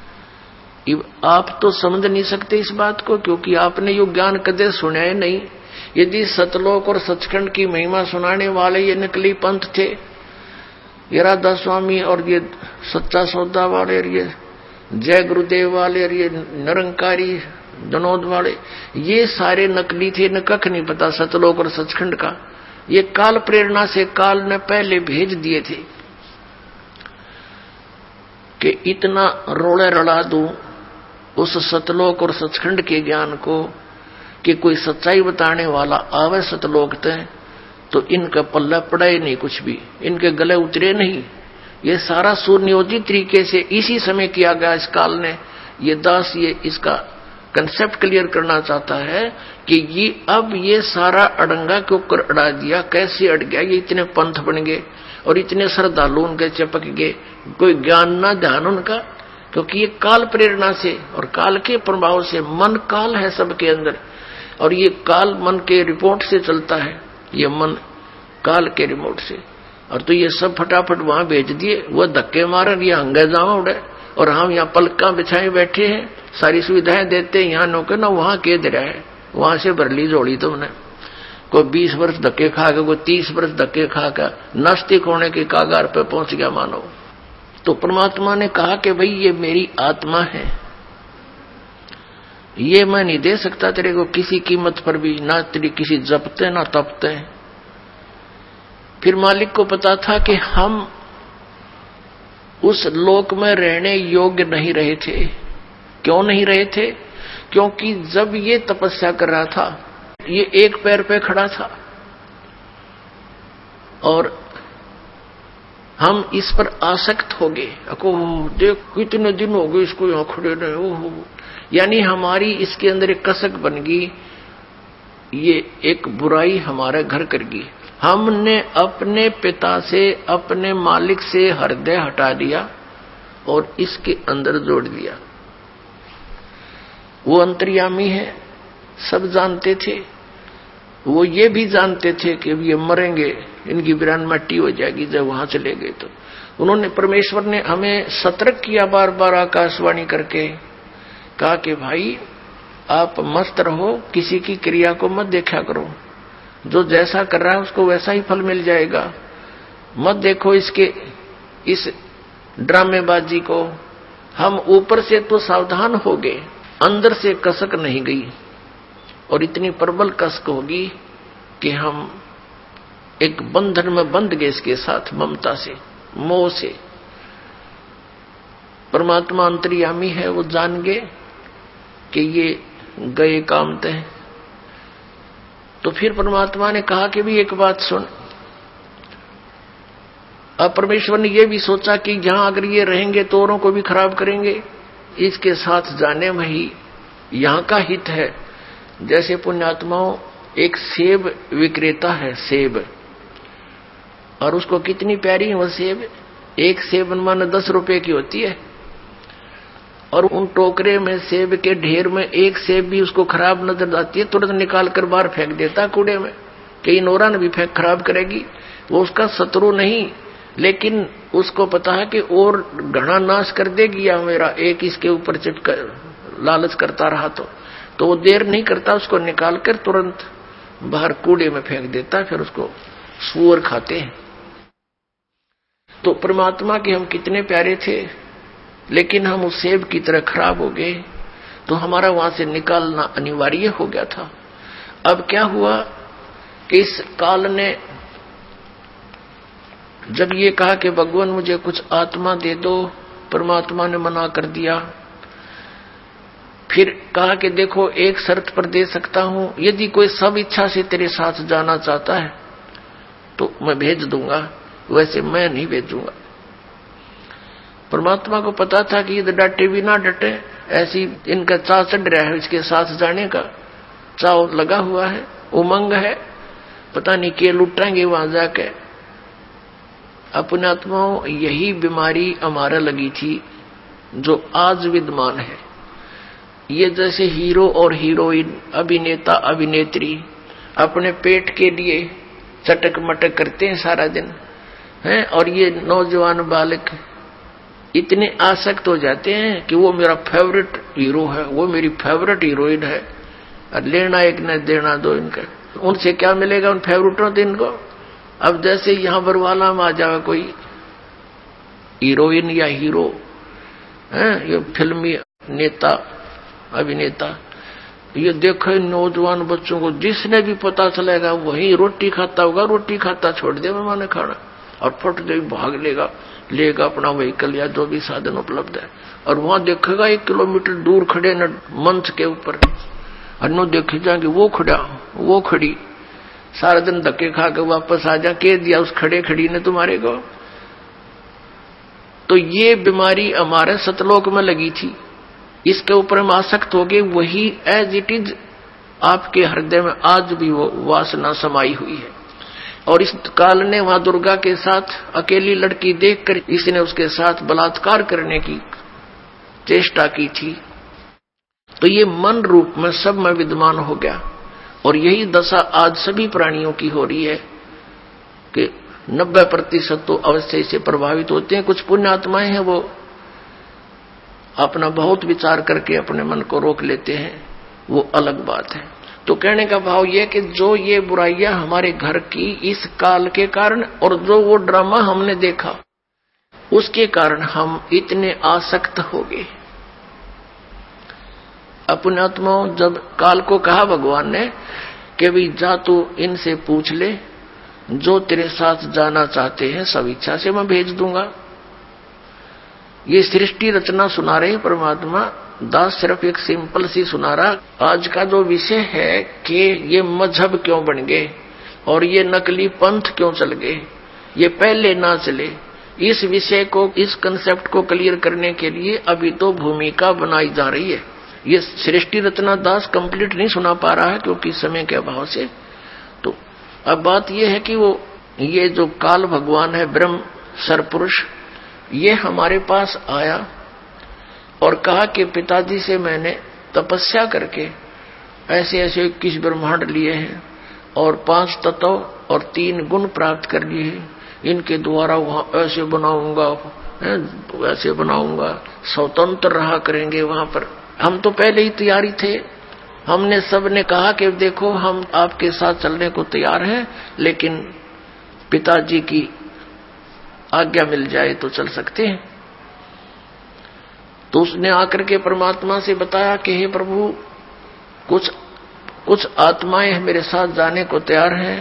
आप तो समझ नहीं सकते इस बात को, क्योंकि आपने यो ज्ञान कदे सुना है नहीं। यदि सतलोक और सचखंड की महिमा सुनाने वाले ये नकली पंथ थे, ये राधा स्वामी और ये सच्चा सौदा वाले और ये जय गुरुदेव वाले और ये निरंकारी जनोद वाले, ये सारे नकली थे, न कख नहीं पता सतलोक और सचखंड का। ये काल प्रेरणा से काल ने पहले भेज दिए थे कि इतना रोड़े रड़ा दूं उस सतलोक और सचखंड के ज्ञान को कि कोई सच्चाई बताने वाला आवे सतलोक तय, तो इनका पल्ला पड़ा ही नहीं, कुछ भी इनके गले उतरे नहीं। ये सारा सुनियोजित तरीके से इसी समय किया गया इस काल ने। ये दास ये इसका कंसेप्ट क्लियर करना चाहता है कि ये अब ये सारा अड़ंगा के ऊपर अड़ा दिया। कैसे अड़ गया? ये इतने पंथ बन गए और इतने श्रद्धालु उनके चिपक गए, कोई ज्ञान ना ध्यान उनका, क्योंकि ये काल प्रेरणा से और काल के प्रभाव से, मन काल है सबके अंदर और ये काल मन के रिपोर्ट से चलता है, ये मन काल के रिमोट से। और तो ये सब फटाफट वहां भेज दिए, वो धक्के मारे, ये हंगे जावा उड़े और हम यहाँ पलका बिछाए बैठे हैं, सारी सुविधाएं देते हैं, यहाँ नौके ना वहां के दे रहा है, वहां से भर ली जोड़ी तुमने। कोई 20 वर्ष धक्के खा के, कोई 30 वर्ष धक्के खा कर नास्तिक होने के कागार पे पहुंच गया मानो। तो परमात्मा ने कहा कि भाई ये मेरी आत्मा है, ये मैं नहीं दे सकता तेरे को किसी कीमत पर भी, ना तेरी किसी जपते ना तपते। फिर मालिक को पता था कि हम उस लोक में रहने योग्य नहीं रहे थे। क्यों नहीं रहे थे? क्योंकि जब ये तपस्या कर रहा था, ये एक पैर पे खड़ा था और हम इस पर आसक्त हो गए। देख कितने दिन हो गए इसको यहां खड़े रहे, ओहो, यानी हमारी इसके अंदर एक कसक बन गई, ये एक बुराई हमारे घर कर गई। हमने अपने पिता से, अपने मालिक से हृदय हटा दिया और इसके अंदर जोड़ दिया। वो अंतर्यामी है, सब जानते थे, वो ये भी जानते थे कि ये मरेंगे, इनकी बिरान मट्टी हो जाएगी जब वहां चले गए। तो उन्होंने, परमेश्वर ने हमें सतर्क किया बार बार आकाशवाणी करके, कहा कि भाई आप मस्त रहो, किसी की क्रिया को मत देखा करो, जो जैसा कर रहा है उसको वैसा ही फल मिल जाएगा। मत देखो इसके इस ड्रामेबाजी को। हम ऊपर से तो सावधान हो गए, अंदर से कसक नहीं गई और इतनी प्रबल कसक होगी कि हम एक बंधन में बंध गए इसके साथ, ममता से, मोह से। परमात्मा अंतर्यामी है, वो जान गए कि ये गए काम तय। तो फिर परमात्मा ने कहा कि भी एक बात सुन। अब परमेश्वर ने यह भी सोचा कि यहां अगर ये रहेंगे तो औरों को भी खराब करेंगे, इसके साथ जाने में ही यहां का हित है। जैसे पुण्यात्माओं, एक सेब विक्रेता है, सेब, और उसको कितनी प्यारी है वो सेब। एक सेब मानो 10 रुपए की होती है और उन टोकरे में सेब के ढेर में एक सेब भी उसको खराब नजर आती है, तुरंत निकाल कर बाहर फेंक देता कूड़े में, कि नोरा ने भी फेंक खराब करेगी। वो उसका शत्रु नहीं, लेकिन उसको पता है कि और घना नाश कर देगी या मेरा एक इसके ऊपर चिपकर लालच करता रहा तो वो देर नहीं करता, उसको निकाल कर तुरंत बाहर कूड़े में फेंक देता, फिर उसको सूअर खाते हैं। तो परमात्मा के हम कितने प्यारे थे, लेकिन हम उस सेब की तरह खराब हो गए, तो हमारा वहां से निकालना अनिवार्य हो गया था। अब क्या हुआ कि इस काल ने जब ये कहा कि भगवान मुझे कुछ आत्मा दे दो, परमात्मा ने मना कर दिया। फिर कहा कि देखो एक शर्त पर दे सकता हूं, यदि कोई सब इच्छा से तेरे साथ जाना चाहता है तो मैं भेज दूंगा, वैसे मैं नहीं भेजूंगा। परमात्मा को पता था कि ये डटे भी ना डटे, ऐसी इनका चाव चढ़ रहा है, इसके साथ जाने का चाव लगा हुआ है, उमंग है, पता नहीं के लुटाएंगे वहां जाके। अपने आत्माओं यही बीमारी हमारा लगी थी जो आज विद्यमान है। ये जैसे हीरो और हीरोइन, अभिनेता अभिनेत्री अपने पेट के लिए चटक मटक करते हैं सारा दिन हैं, और ये नौजवान बालक इतने आसक्त हो जाते हैं कि वो मेरा फेवरेट हीरो है, वो मेरी फेवरेट हीरोइन है, और लेना एक न देना दो इनका। उनसे क्या मिलेगा उन फेवरेटों से इनको? अब जैसे यहां बरवाला में आ जावे कोई हीरोइन या हीरो है, ये फिल्मी नेता अभिनेता, ये देखो नौजवान बच्चों को जिसने भी पता चलेगा वही रोटी खाता होगा, रोटी खाता छोड़ दे मैंने खाना, और फट दे भाग लेगा अपना व्हीकल या जो भी साधन उपलब्ध है, और वहां देखेगा 1 किलोमीटर दूर खड़े न मंच के ऊपर, अन्नो देखे जाएंगे वो खड़ी, सारा दिन धक्के खा के वापस आ जा, कह दिया उस खड़े खड़ी ने तुम्हारे को। तो ये बीमारी हमारे सतलोक में लगी थी, इसके ऊपर हम आसक्त हो गए, वही एज इट इज आपके हृदय में आज भी वो वासना समाई हुई है। और इस काल ने वहां दुर्गा के साथ अकेली लड़की देखकर इसने उसके साथ बलात्कार करने की चेष्टा की थी, तो ये मन रूप में सब में विद्यमान हो गया। और यही दशा आज सभी प्राणियों की हो रही है कि 90% तो अवश्य इससे प्रभावित होते हैं। कुछ पुण्य आत्माएं हैं वो अपना बहुत विचार करके अपने मन को रोक लेते हैं, वो अलग बात है। तो कहने का भाव यह कि जो ये बुराइयां हमारे घर की इस काल के कारण, और जो वो ड्रामा हमने देखा उसके कारण हम इतने आसक्त हो गए। अपने आत्माओं, जब काल को कहा भगवान ने कि भी जा तू इनसे पूछ ले, जो तेरे साथ जाना चाहते हैं सब इच्छा से मैं भेज दूंगा। ये सृष्टि रचना सुना रहे परमात्मा, दास सिर्फ एक सिंपल सी सुना रहा। आज का जो विषय है कि ये मजहब क्यों बन गए और ये नकली पंथ क्यों चल गए, ये पहले ना चले, इस विषय को, इस कंसेप्ट को क्लियर करने के लिए अभी तो भूमिका बनाई जा रही है। ये सृष्टि रचना दास कंप्लीट नहीं सुना पा रहा है क्योंकि समय के अभाव से। तो अब बात यह है कि वो ये जो काल भगवान है, ब्रह्म सरपुरुष, ये हमारे पास आया और कहा कि पिताजी से मैंने तपस्या करके ऐसे ऐसे 21 ब्रह्मांड लिए हैं और 5 तत्व और 3 गुण प्राप्त कर लिए हैं, इनके द्वारा वहां ऐसे बनाऊंगा वैसे बनाऊंगा, स्वतंत्र रहा करेंगे वहां पर। हम तो पहले ही तैयारी थे, हमने सबने कहा कि देखो हम आपके साथ चलने को तैयार हैं, लेकिन पिताजी की आज्ञा मिल जाए तो चल सकते हैं। तो उसने आकर के परमात्मा से बताया कि हे प्रभु, कुछ आत्माएं मेरे साथ जाने को तैयार हैं,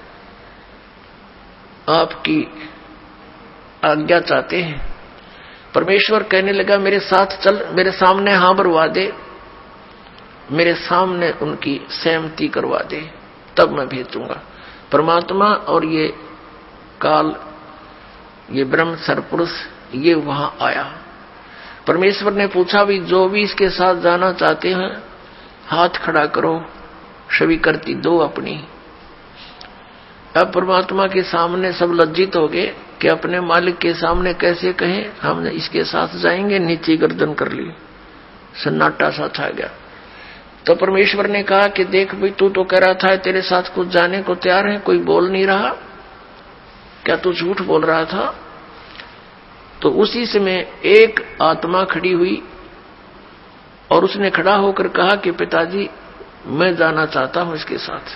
आपकी आज्ञा चाहते हैं। परमेश्वर कहने लगा मेरे साथ चल, मेरे सामने हाँ भरवा दे, मेरे सामने उनकी सहमति करवा दे, तब मैं भेजूंगा। परमात्मा और ये काल, ये ब्रह्म सरपुरुष, ये वहां आया। परमेश्वर ने पूछा भी जो भी इसके साथ जाना चाहते हैं हाथ खड़ा करो, स्वीकृति दो अपनी। अब परमात्मा के सामने सब लज्जित हो गए कि अपने मालिक के सामने कैसे कहें हम इसके साथ जाएंगे, नीचे गर्दन कर ली, सन्नाटा सा छा गया। तो परमेश्वर ने कहा कि देख भाई, तू तो कह रहा था तेरे साथ कुछ जाने को तैयार है, कोई बोल नहीं रहा, क्या तू झूठ बोल रहा था? तो उसी समय एक आत्मा खड़ी हुई और उसने खड़ा होकर कहा कि पिताजी, मैं जाना चाहता हूं इसके साथ।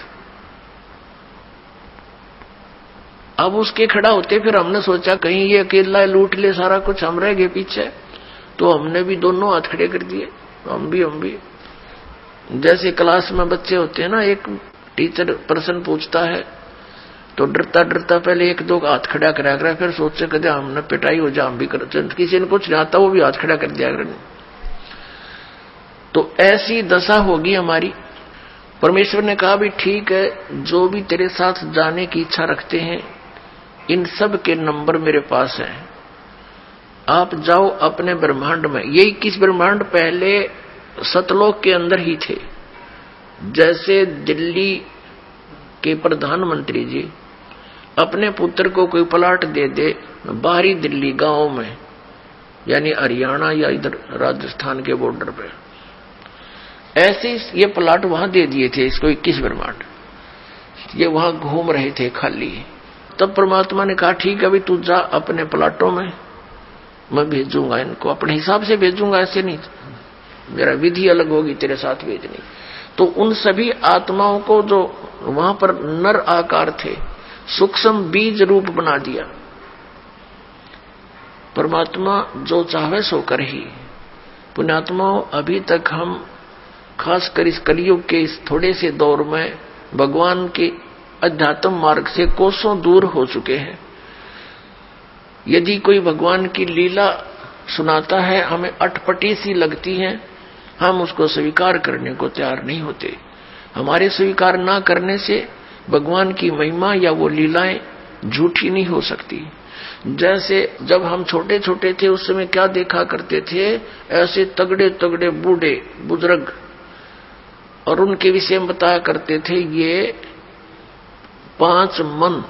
अब उसके खड़ा होते फिर हमने सोचा कहीं ये अकेला लूट ले सारा कुछ, हम रह गए पीछे। तो हमने भी दोनों हाथ खड़े कर दिए, हम भी। जैसे क्लास में बच्चे होते हैं ना, एक टीचर प्रश्न पूछता है तो डरता डरता पहले एक दो हाथ खड़ा करा, फिर सोचे कदे हमने पिटाई हो जा, हम भी करते। किसी ने कुछ नहीं आता वो भी हाथ खड़ा कर दिया करें। तो ऐसी दशा होगी हमारी। परमेश्वर ने कहा भी ठीक है, जो भी तेरे साथ जाने की इच्छा रखते हैं इन सब के नंबर मेरे पास हैं, आप जाओ अपने ब्रह्मांड में। ये 21 ब्रह्मांड पहले सतलोक के अंदर ही थे। जैसे दिल्ली के प्रधानमंत्री जी अपने पुत्र को कोई प्लाट दे दे बाहरी दिल्ली गांव में, यानी हरियाणा या इधर राजस्थान के बॉर्डर पे, ऐसे ये प्लाट वहां दे दिए थे इसको 21 ब्रह्मांड। ये वहां घूम रहे थे खाली। तब परमात्मा ने कहा ठीक है, अभी तू जा अपने प्लाटों में, मैं भेजूंगा इनको, अपने हिसाब से भेजूंगा, ऐसे नहीं, मेरा विधि अलग होगी तेरे साथ भेजनी। तो उन सभी आत्माओं को जो वहां पर नर आकार थे, सूक्ष्म बीज रूप बना दिया। परमात्मा जो चाहे सो कर ही। पुण्यात्माओं, अभी तक हम खासकर इस कलयुग के इस थोड़े से दौर में भगवान के अध्यात्म मार्ग से कोसों दूर हो चुके हैं। यदि कोई भगवान की लीला सुनाता है, हमें अटपटी सी लगती है, हम उसको स्वीकार करने को तैयार नहीं होते। हमारे स्वीकार ना करने से भगवान की महिमा या वो लीलाएं झूठी नहीं हो सकती। जैसे जब हम छोटे छोटे थे उस समय क्या देखा करते थे, ऐसे तगड़े तगड़े बूढ़े बुजुर्ग, और उनके विषय में बताया करते थे ये 5 मन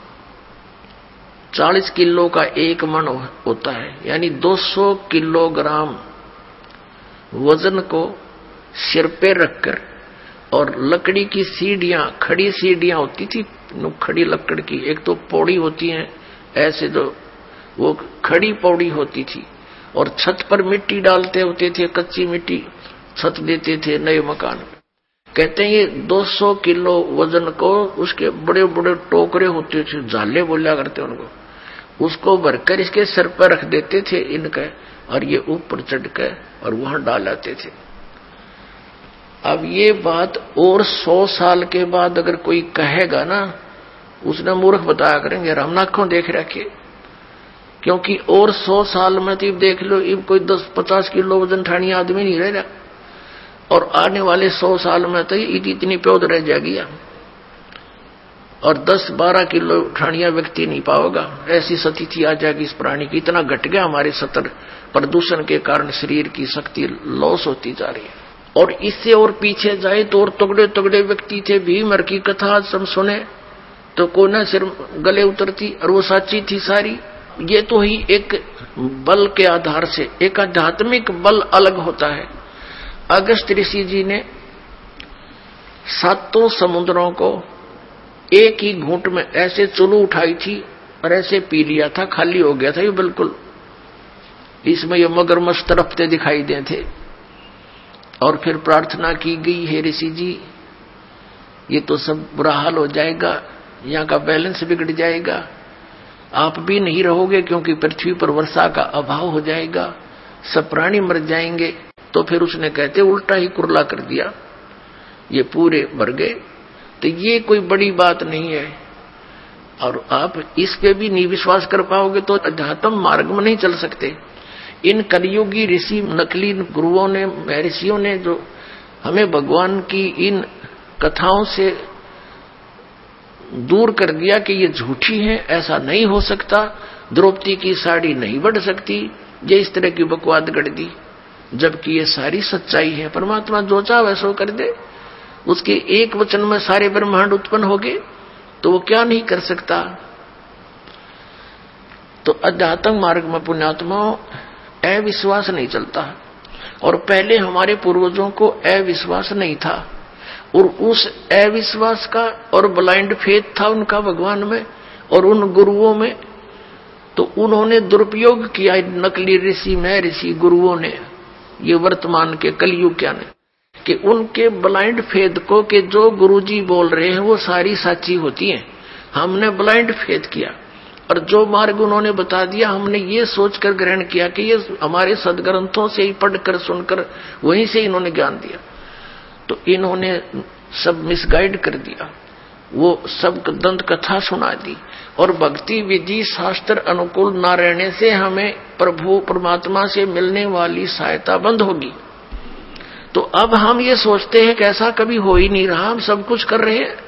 40 किलो का 1 मन होता है, यानी 200 किलोग्राम वजन को सिर पे रखकर, और लकड़ी की सीढ़ियां, खड़ी सीढ़ियां होती थी, खड़ी लकड़ की, एक तो पौड़ी होती है ऐसे, जो वो खड़ी पौड़ी होती थी, और छत पर मिट्टी डालते होते थे, कच्ची मिट्टी छत देते थे नए मकान में। कहते हैं ये 200 किलो वजन को, उसके बड़े बड़े टोकरे होते थे, झाले बोला करते उनको, उसको भरकर इसके सिर पर रख देते थे इनके, और ये ऊपर चढ़ के और वहां डाल आते थे। अब ये बात और 100 साल के बाद अगर कोई कहेगा ना, उसने मूर्ख बताया करेंगे, हम नाखों देख रखे। क्योंकि और 100 साल में तो देख लो, इब कोई 10-50 किलो वजन ठानी आदमी नहीं रह रहा, और आने वाले 100 साल में तो इतनी प्योद रह जाएगी, और 10-12 किलो ठानिया व्यक्ति नहीं पाओगा, ऐसी स्थिति आ जाएगी इस प्राणी की। इतना घट गया हमारे सतर प्रदूषण के कारण शरीर की शक्ति लॉस होती जा रही है। और इससे और पीछे जाए तो और तगड़े तगड़े व्यक्ति थे, भीमर की कथा हम सुने तो कोना सिर गले उतरती, और वो साची थी सारी। ये तो ही एक बल के आधार से, एक आध्यात्मिक बल अलग होता है। अगस्त ऋषि जी ने 7 समुद्रों को एक ही घूंट में ऐसे चुलू उठाई थी और ऐसे पी लिया था, खाली हो गया था ये बिल्कुल। इसमें ये मगरमच्छ तड़पते दिखाई दे थे, और फिर प्रार्थना की गई, हे ऋषि जी ये तो सब बुरा हाल हो जाएगा, यहाँ का बैलेंस बिगड़ जाएगा, आप भी नहीं रहोगे क्योंकि पृथ्वी पर वर्षा का अभाव हो जाएगा, सब प्राणी मर जाएंगे। तो फिर उसने कहते उल्टा ही कुरला कर दिया, ये पूरे मर गए। तो ये कोई बड़ी बात नहीं है, और आप इस पे भी नहीं विश्वास कर पाओगे तो अध्यात्म मार्ग में नहीं चल सकते। इन कलियुगी ऋषि, नकली गुरुओं ने, महर्षियों ने जो हमें भगवान की इन कथाओं से दूर कर दिया कि ये झूठी है, ऐसा नहीं हो सकता, द्रौपदी की साड़ी नहीं बढ़ सकती, ये इस तरह की बकवाद गढ़ दी, जबकि ये सारी सच्चाई है। परमात्मा जो चाहे वैसा कर दे, उसके एक वचन में सारे ब्रह्मांड उत्पन्न हो गए, तो वो क्या नहीं कर सकता। तो अध्यात्म मार्ग में पुण्यात्माओं अविश्वास नहीं चलता। और पहले हमारे पूर्वजों को अविश्वास नहीं था, और उस अविश्वास का और ब्लाइंड फेथ था उनका भगवान में और उन गुरुओं में, तो उन्होंने दुरुपयोग किया नकली ऋषि में ऋषि गुरुओं ने, ये वर्तमान के कलयुग क्या ने, कि उनके ब्लाइंड फेथ को कि जो गुरुजी बोल रहे हैं वो सारी सच्ची होती है। हमने ब्लाइंड फेथ किया और जो मार्ग उन्होंने बता दिया हमने ये सोचकर ग्रहण किया कि ये हमारे सदग्रंथों से ही पढ़कर सुनकर वहीं से इन्होंने ज्ञान दिया, तो इन्होंने सब मिसगाइड कर दिया, वो सब दंत कथा सुना दी और भक्ति विधि शास्त्र अनुकूल न रहने से हमें प्रभु परमात्मा से मिलने वाली सहायता बंद होगी। तो अब हम ये सोचते हैं कि ऐसा कभी हो ही नहीं रहा, हम सब कुछ कर रहे हैं।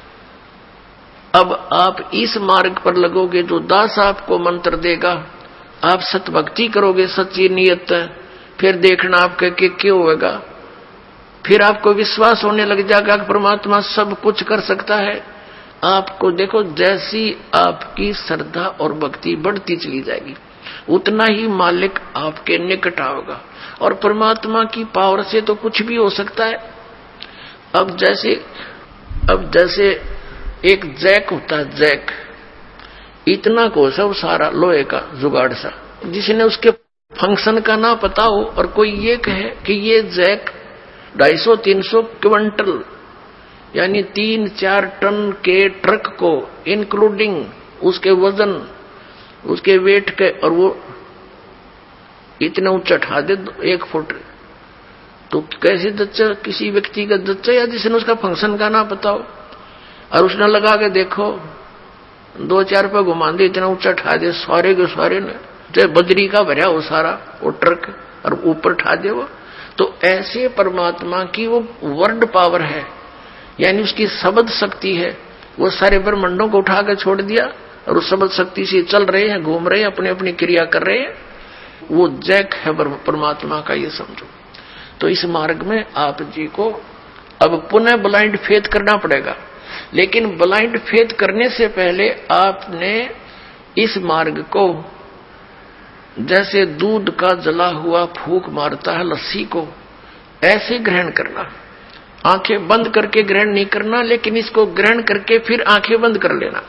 अब आप इस मार्ग पर लगोगे जो दास आपको मंत्र देगा, आप सत भक्ति करोगे सच्ची नियत, फिर देखना आपके क्या होगा, फिर आपको विश्वास होने लग जाएगा कि परमात्मा सब कुछ कर सकता है। आपको देखो जैसी आपकी श्रद्धा और भक्ति बढ़ती चली जाएगी उतना ही मालिक आपके निकट आओगा, और परमात्मा की पावर से तो कुछ भी हो सकता है। अब जैसे एक जैक होता है, जैक इतना को सब सारा लोहे का जुगाड़ सा, जिसने उसके फंक्शन का ना पता हो और कोई ये कहे कि ये जैक 250-300 क्विंटल यानी 3-4 टन के ट्रक को इंक्लूडिंग उसके वजन उसके वेट के, और वो इतना ऊंचा उठा दे 1 फुट, तो कैसे दच्चा किसी व्यक्ति का दच्चा या जिसने उसका फंक्शन का ना पता हो, और उसने लगा के देखो 2-4 पे घुमा दे इतना ऊंचा उठा दे, सारे के सारे ने जो बजरी का भरा वो सारा वो ट्रक और ऊपर उठा दे वो। तो ऐसे परमात्मा की वो वर्ड पावर है, यानी उसकी शब्द शक्ति है, वो सारे ब्रह्मांडों को उठा कर छोड़ दिया और उस शब्द शक्ति से चल रहे हैं, घूम रहे हैं, अपनी अपनी क्रिया कर रहे हैं। वो जैक है परमात्मा का, ये समझो। तो इस मार्ग में आप जी को अब पुनः ब्लाइंड फेथ करना पड़ेगा, लेकिन ब्लाइंड फेथ करने से पहले आपने इस मार्ग को जैसे दूध का जला हुआ फूंक मारता है लस्सी को, ऐसे ग्रहण करना। आंखें बंद करके ग्रहण नहीं करना, लेकिन इसको ग्रहण करके फिर आंखें बंद कर लेना।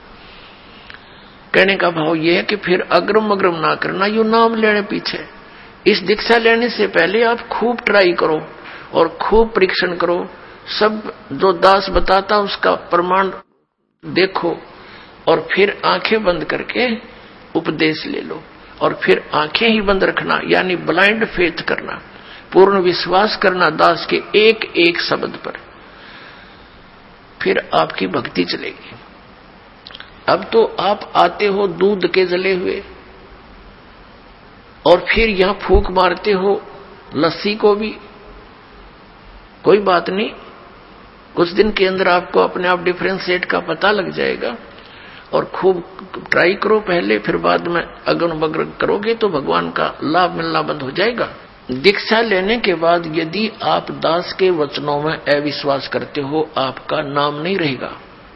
कहने का भाव यह है कि फिर अग्रम अग्रम ना करना, यू नाम लेने पीछे। इस दीक्षा लेने से पहले आप खूब ट्राई करो और खूब परीक्षण करो, सब जो दास बताता उसका प्रमाण देखो, और फिर आंखें बंद करके उपदेश ले लो, और फिर आंखें ही बंद रखना, यानी ब्लाइंड फेथ करना, पूर्ण विश्वास करना दास के एक एक शब्द पर, फिर आपकी भक्ति चलेगी। अब तो आप आते हो दूध के जले हुए, और फिर यहां फूंक मारते हो लस्सी को भी, कोई बात नहीं, कुछ दिन के अंदर आपको अपने आप डिफरेंशिएट का पता लग जाएगा। और खूब ट्राई करो पहले, फिर बाद में अगन बगन करोगे तो भगवान का लाभ मिलना बंद हो जाएगा। दीक्षा लेने के बाद यदि आप दास के वचनों में अविश्वास करते हो, आपका नाम नहीं रहेगा।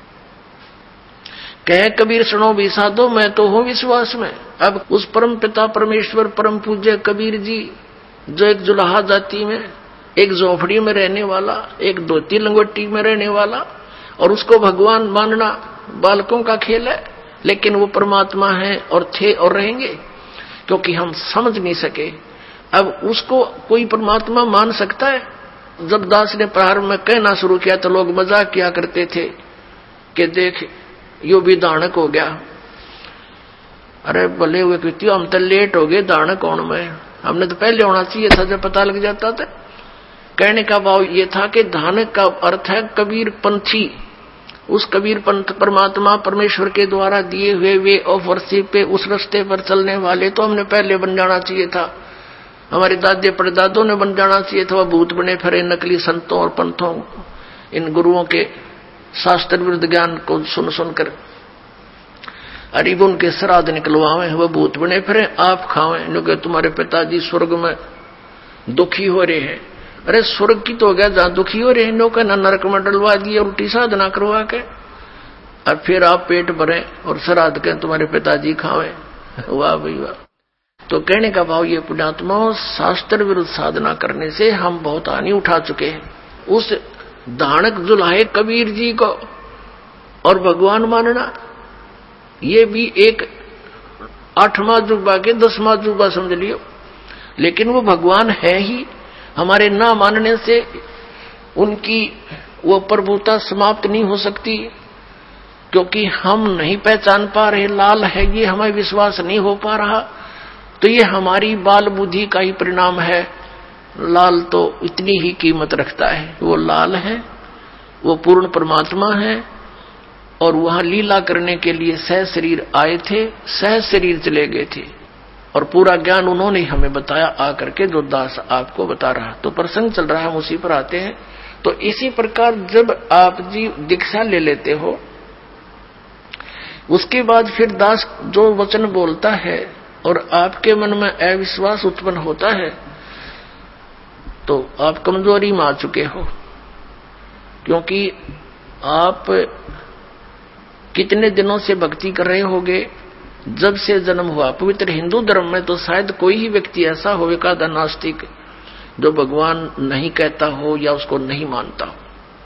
कह कबीर सुनो भी साधो, मैं तो हूं विश्वास में। अब उस परम पिता परमेश्वर परम पूज्य कबीर जी, जो एक जुलाहा जाति में, एक झोपड़ी में रहने वाला, एक धोती लंगोटी में रहने वाला, और उसको भगवान मानना बालकों का खेल है, लेकिन वो परमात्मा है और थे और रहेंगे, क्योंकि हम समझ नहीं सके। अब उसको कोई परमात्मा मान सकता है? जब दास ने प्रारंभ में कहना शुरू किया तो लोग मजाक किया करते थे कि देख यो भी दानक हो गया। अरे भले हुए कहती हम तो लेट हो गए, दानक कौन में, हमने तो पहले होना चाहिए था जब पता लग जाता था। कहने का भाव ये था कि दानक का अर्थ है कबीर पंथी, उस कबीर पंथ परमात्मा परमेश्वर के द्वारा दिए हुए वे ऑफ वर्शिप पे उस रास्ते पर चलने वाले तो हमने पहले बन जाना चाहिए था, हमारे दादे परदादों ने बन जाना चाहिए था। वह भूत बने फिरे नकली संतों और पंथों, इन गुरुओं के शास्त्र विरुद्ध ज्ञान को सुन सुनकर अरीब उनके श्राद्ध निकलवावे, वह भूत बने फिरे आप खावे, क्योंकि तुम्हारे पिताजी स्वर्ग में दुखी हो रहे हैं। अरे स्वर्ग की तो हो गया जहां दुखी हो रहे हैं, नो का नरक में डलवा दिए उल्टी साधना करवा के, और फिर आप पेट भरे और श्राद्ध के तुम्हारे पिताजी खावे। वाह भाई वाह। तो कहने का भाव ये पुण्यात्माओं, शास्त्र विरुद्ध साधना करने से हम बहुत हानि उठा चुके हैं। उस धानक जुलाहे कबीर जी को और भगवान मानना, ये भी एक 8वां जुबा के 10वां जुबा समझ लियो, लेकिन वो भगवान है ही। हमारे ना मानने से उनकी वो प्रभुता समाप्त नहीं हो सकती, क्योंकि हम नहीं पहचान पा रहे लाल है, ये हमें विश्वास नहीं हो पा रहा, तो ये हमारी बाल बुद्धि का ही परिणाम है। लाल तो इतनी ही कीमत रखता है, वो लाल है, वो पूर्ण परमात्मा है, और वहां लीला करने के लिए सह शरीर आए थे, सह शरीर चले गए थे, और पूरा ज्ञान उन्होंने हमें बताया आकर के, जो दास आपको बता रहा। तो प्रसंग चल रहा है, हम उसी पर आते हैं। तो इसी प्रकार जब आप जी दीक्षा ले लेते हो, उसके बाद फिर दास जो वचन बोलता है और आपके मन में अविश्वास उत्पन्न होता है, तो आप कमजोरी में आ चुके हो, क्योंकि आप कितने दिनों से भक्ति कर रहे होगे, जब से जन्म हुआ। पवित्र हिंदू धर्म में तो शायद कोई ही व्यक्ति ऐसा होगा नास्तिक जो भगवान नहीं कहता हो या उसको नहीं मानता हो।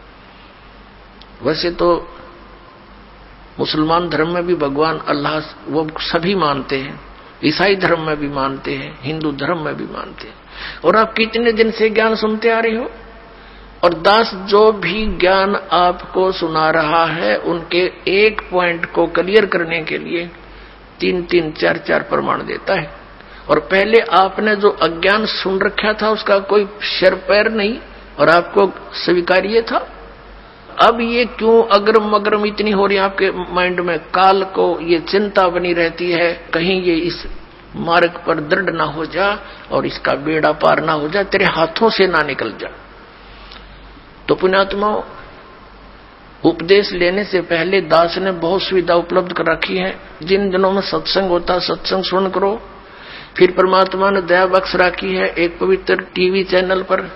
वैसे तो मुसलमान धर्म में भी भगवान अल्लाह वो सभी मानते हैं, ईसाई धर्म में भी मानते हैं, हिंदू धर्म में भी मानते हैं। और आप कितने दिन से ज्ञान सुनते आ रहे हो, और दास जो भी ज्ञान आपको सुना रहा है, उनके एक पॉइंट को क्लियर करने के लिए 3-3, 4-4 प्रमाण देता है। और पहले आपने जो अज्ञान सुन रखा था उसका कोई सिर पैर नहीं, और आपको स्वीकार्य था। अब ये क्यों अग्रम अग्रम इतनी हो रही है आपके माइंड में, काल को ये चिंता बनी रहती है, कहीं ये इस मार्ग पर दृढ़ ना हो जा और इसका बेड़ा पार ना हो जा, तेरे हाथों से ना निकल जा। तो पुण्यात्माओं, उपदेश लेने से पहले दास ने बहुत सुविधा उपलब्ध कर रखी है। जिन दिनों में सत्संग होता, सत्संग सुन करो। फिर परमात्मा ने दया बख्श रखी है, एक पवित्र टीवी चैनल पर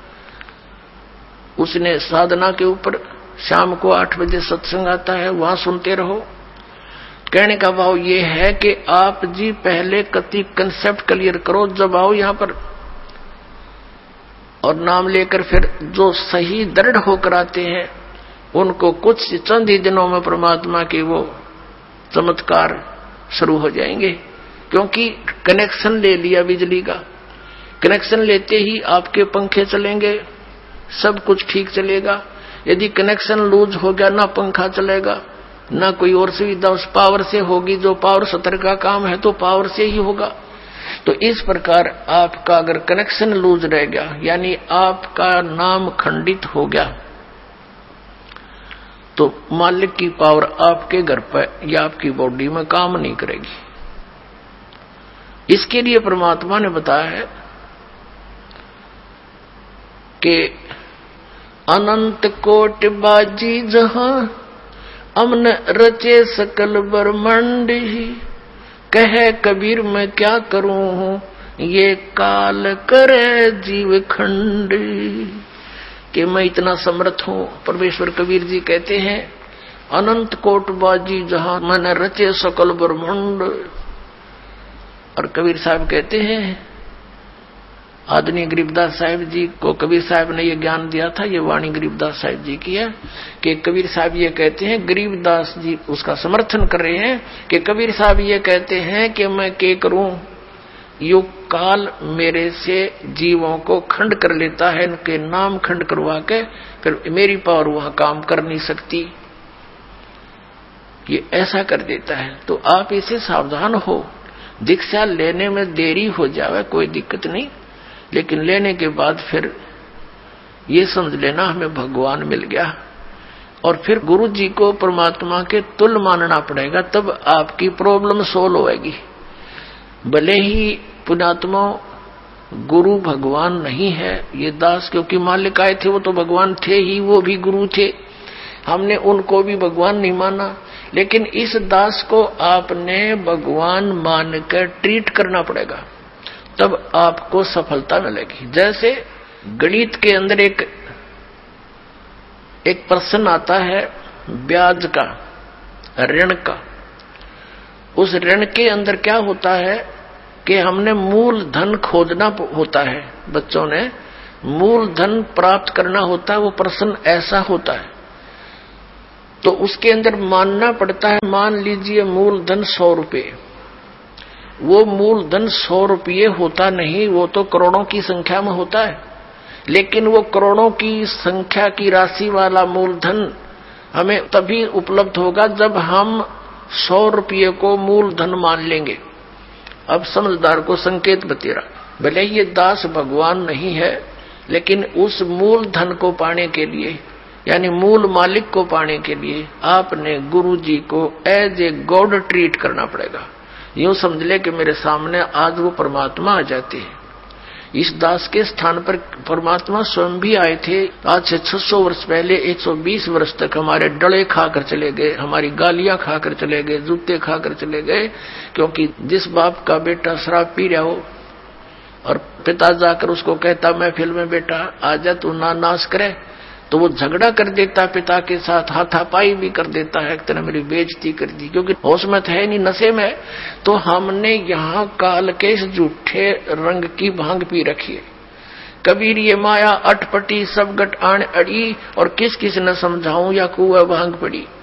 उसने साधना के ऊपर शाम को 8 बजे सत्संग आता है, वहां सुनते रहो। कहने का भाव ये है कि आप जी पहले कति कंसेप्ट क्लियर करो, जब आओ यहां पर और नाम लेकर फिर जो सही दृढ़ होकर आते हैं उनको कुछ चंद ही दिनों में परमात्मा के वो चमत्कार शुरू हो जाएंगे। क्योंकि कनेक्शन ले लिया बिजली का, कनेक्शन लेते ही आपके पंखे चलेंगे, सब कुछ ठीक चलेगा। यदि कनेक्शन लूज हो गया, ना पंखा चलेगा ना कोई और सुविधा उस पावर से होगी, जो पावर सत्र का काम है तो पावर से ही होगा। तो इस प्रकार आपका अगर कनेक्शन लूज रह गया, यानी आपका नाम खंडित हो गया, तो मालिक की पावर आपके घर पर या आपकी बॉडी में काम नहीं करेगी। इसके लिए परमात्मा ने बताया है कि अनंत कोट बाजी जहां अमन रचे सकल ब्रह्मांड ही, कहे कबीर मैं क्या करूं ये काल करे जीव खंड, कि मैं इतना समर्थ हूं। परमेश्वर कबीर जी कहते हैं अनंत कोट बाजी जहां मन रचे सकल ब्रह्मांड। और कबीर साहब कहते हैं, आदरणीय गरीबदास साहिब जी को कबीर साहब ने ये ज्ञान दिया था, ये वाणी गरीबदास साहिब जी की है, कि कबीर साहब ये कहते हैं, गरीबदास जी उसका समर्थन कर रहे हैं कि कबीर साहब ये कहते हैं कि मैं क्या करूं, युग काल मेरे से जीवों को खंड कर लेता है, इनके नाम खंड करवा के फिर मेरी पावर वहां काम कर नहीं सकती, ये ऐसा कर देता है। तो आप इसे सावधान हो। दीक्षा लेने में देरी हो जावे कोई दिक्कत नहीं, लेकिन लेने के बाद फिर ये समझ लेना हमें भगवान मिल गया, और फिर गुरु जी को परमात्मा के तुल मानना पड़ेगा, तब आपकी प्रॉब्लम सोल्व होगी। भले ही पुण्यात्मा गुरु भगवान नहीं है, ये दास क्योंकि मालिक आए थे वो तो भगवान थे ही, वो भी गुरु थे, हमने उनको भी भगवान नहीं माना, लेकिन इस दास को आपने भगवान मानकर ट्रीट करना पड़ेगा, तब आपको सफलता मिलेगी। जैसे गणित के अंदर एक प्रश्न आता है ब्याज का, ऋण का। उस ऋण के अंदर क्या होता है कि हमने मूल धन खोजना होता है, बच्चों ने मूल धन प्राप्त करना होता है, वो प्रश्न ऐसा होता है तो उसके अंदर मानना पड़ता है। मान लीजिए मूल धन 100 रुपये, वो मूल धन 100 रुपये होता नहीं, वो तो करोड़ों की संख्या में होता है। लेकिन वो करोड़ों की संख्या की राशि वाला मूलधन हमें तभी उपलब्ध होगा जब हम 100 रुपये को मूलधन मान लेंगे। अब समझदार को संकेत बतेरा, भले ये दास भगवान नहीं है, लेकिन उस मूल धन को पाने के लिए, यानी मूल मालिक को पाने के लिए आपने गुरु जी को एज ए गॉड ट्रीट करना पड़ेगा। यूं समझ ले कि मेरे सामने आज वो परमात्मा आ जाते हैं। इस दास के स्थान पर परमात्मा स्वयं भी आए थे। आज से 600 वर्ष पहले 120 वर्ष तक हमारे डले खाकर चले गए, हमारी गालियां खाकर चले गए, जूते खाकर चले गए, क्योंकि जिस बाप का बेटा शराब पी रहा हो और पिता जाकर उसको कहता महफिल में बेटा आजा तू ना नाश करे, तो वो झगड़ा कर देता पिता के साथ, हाथापाई भी कर देता है, तेने मेरी बेइज्जती कर दी, क्योंकि होश में है नहीं, नशे में। तो हमने यहाँ काल के इस झूठे रंग की भांग पी रखी है। कबीर ये माया अटपटी सब गट आण अड़ी, और किस किस न समझाऊं या कुआ भांग पड़ी।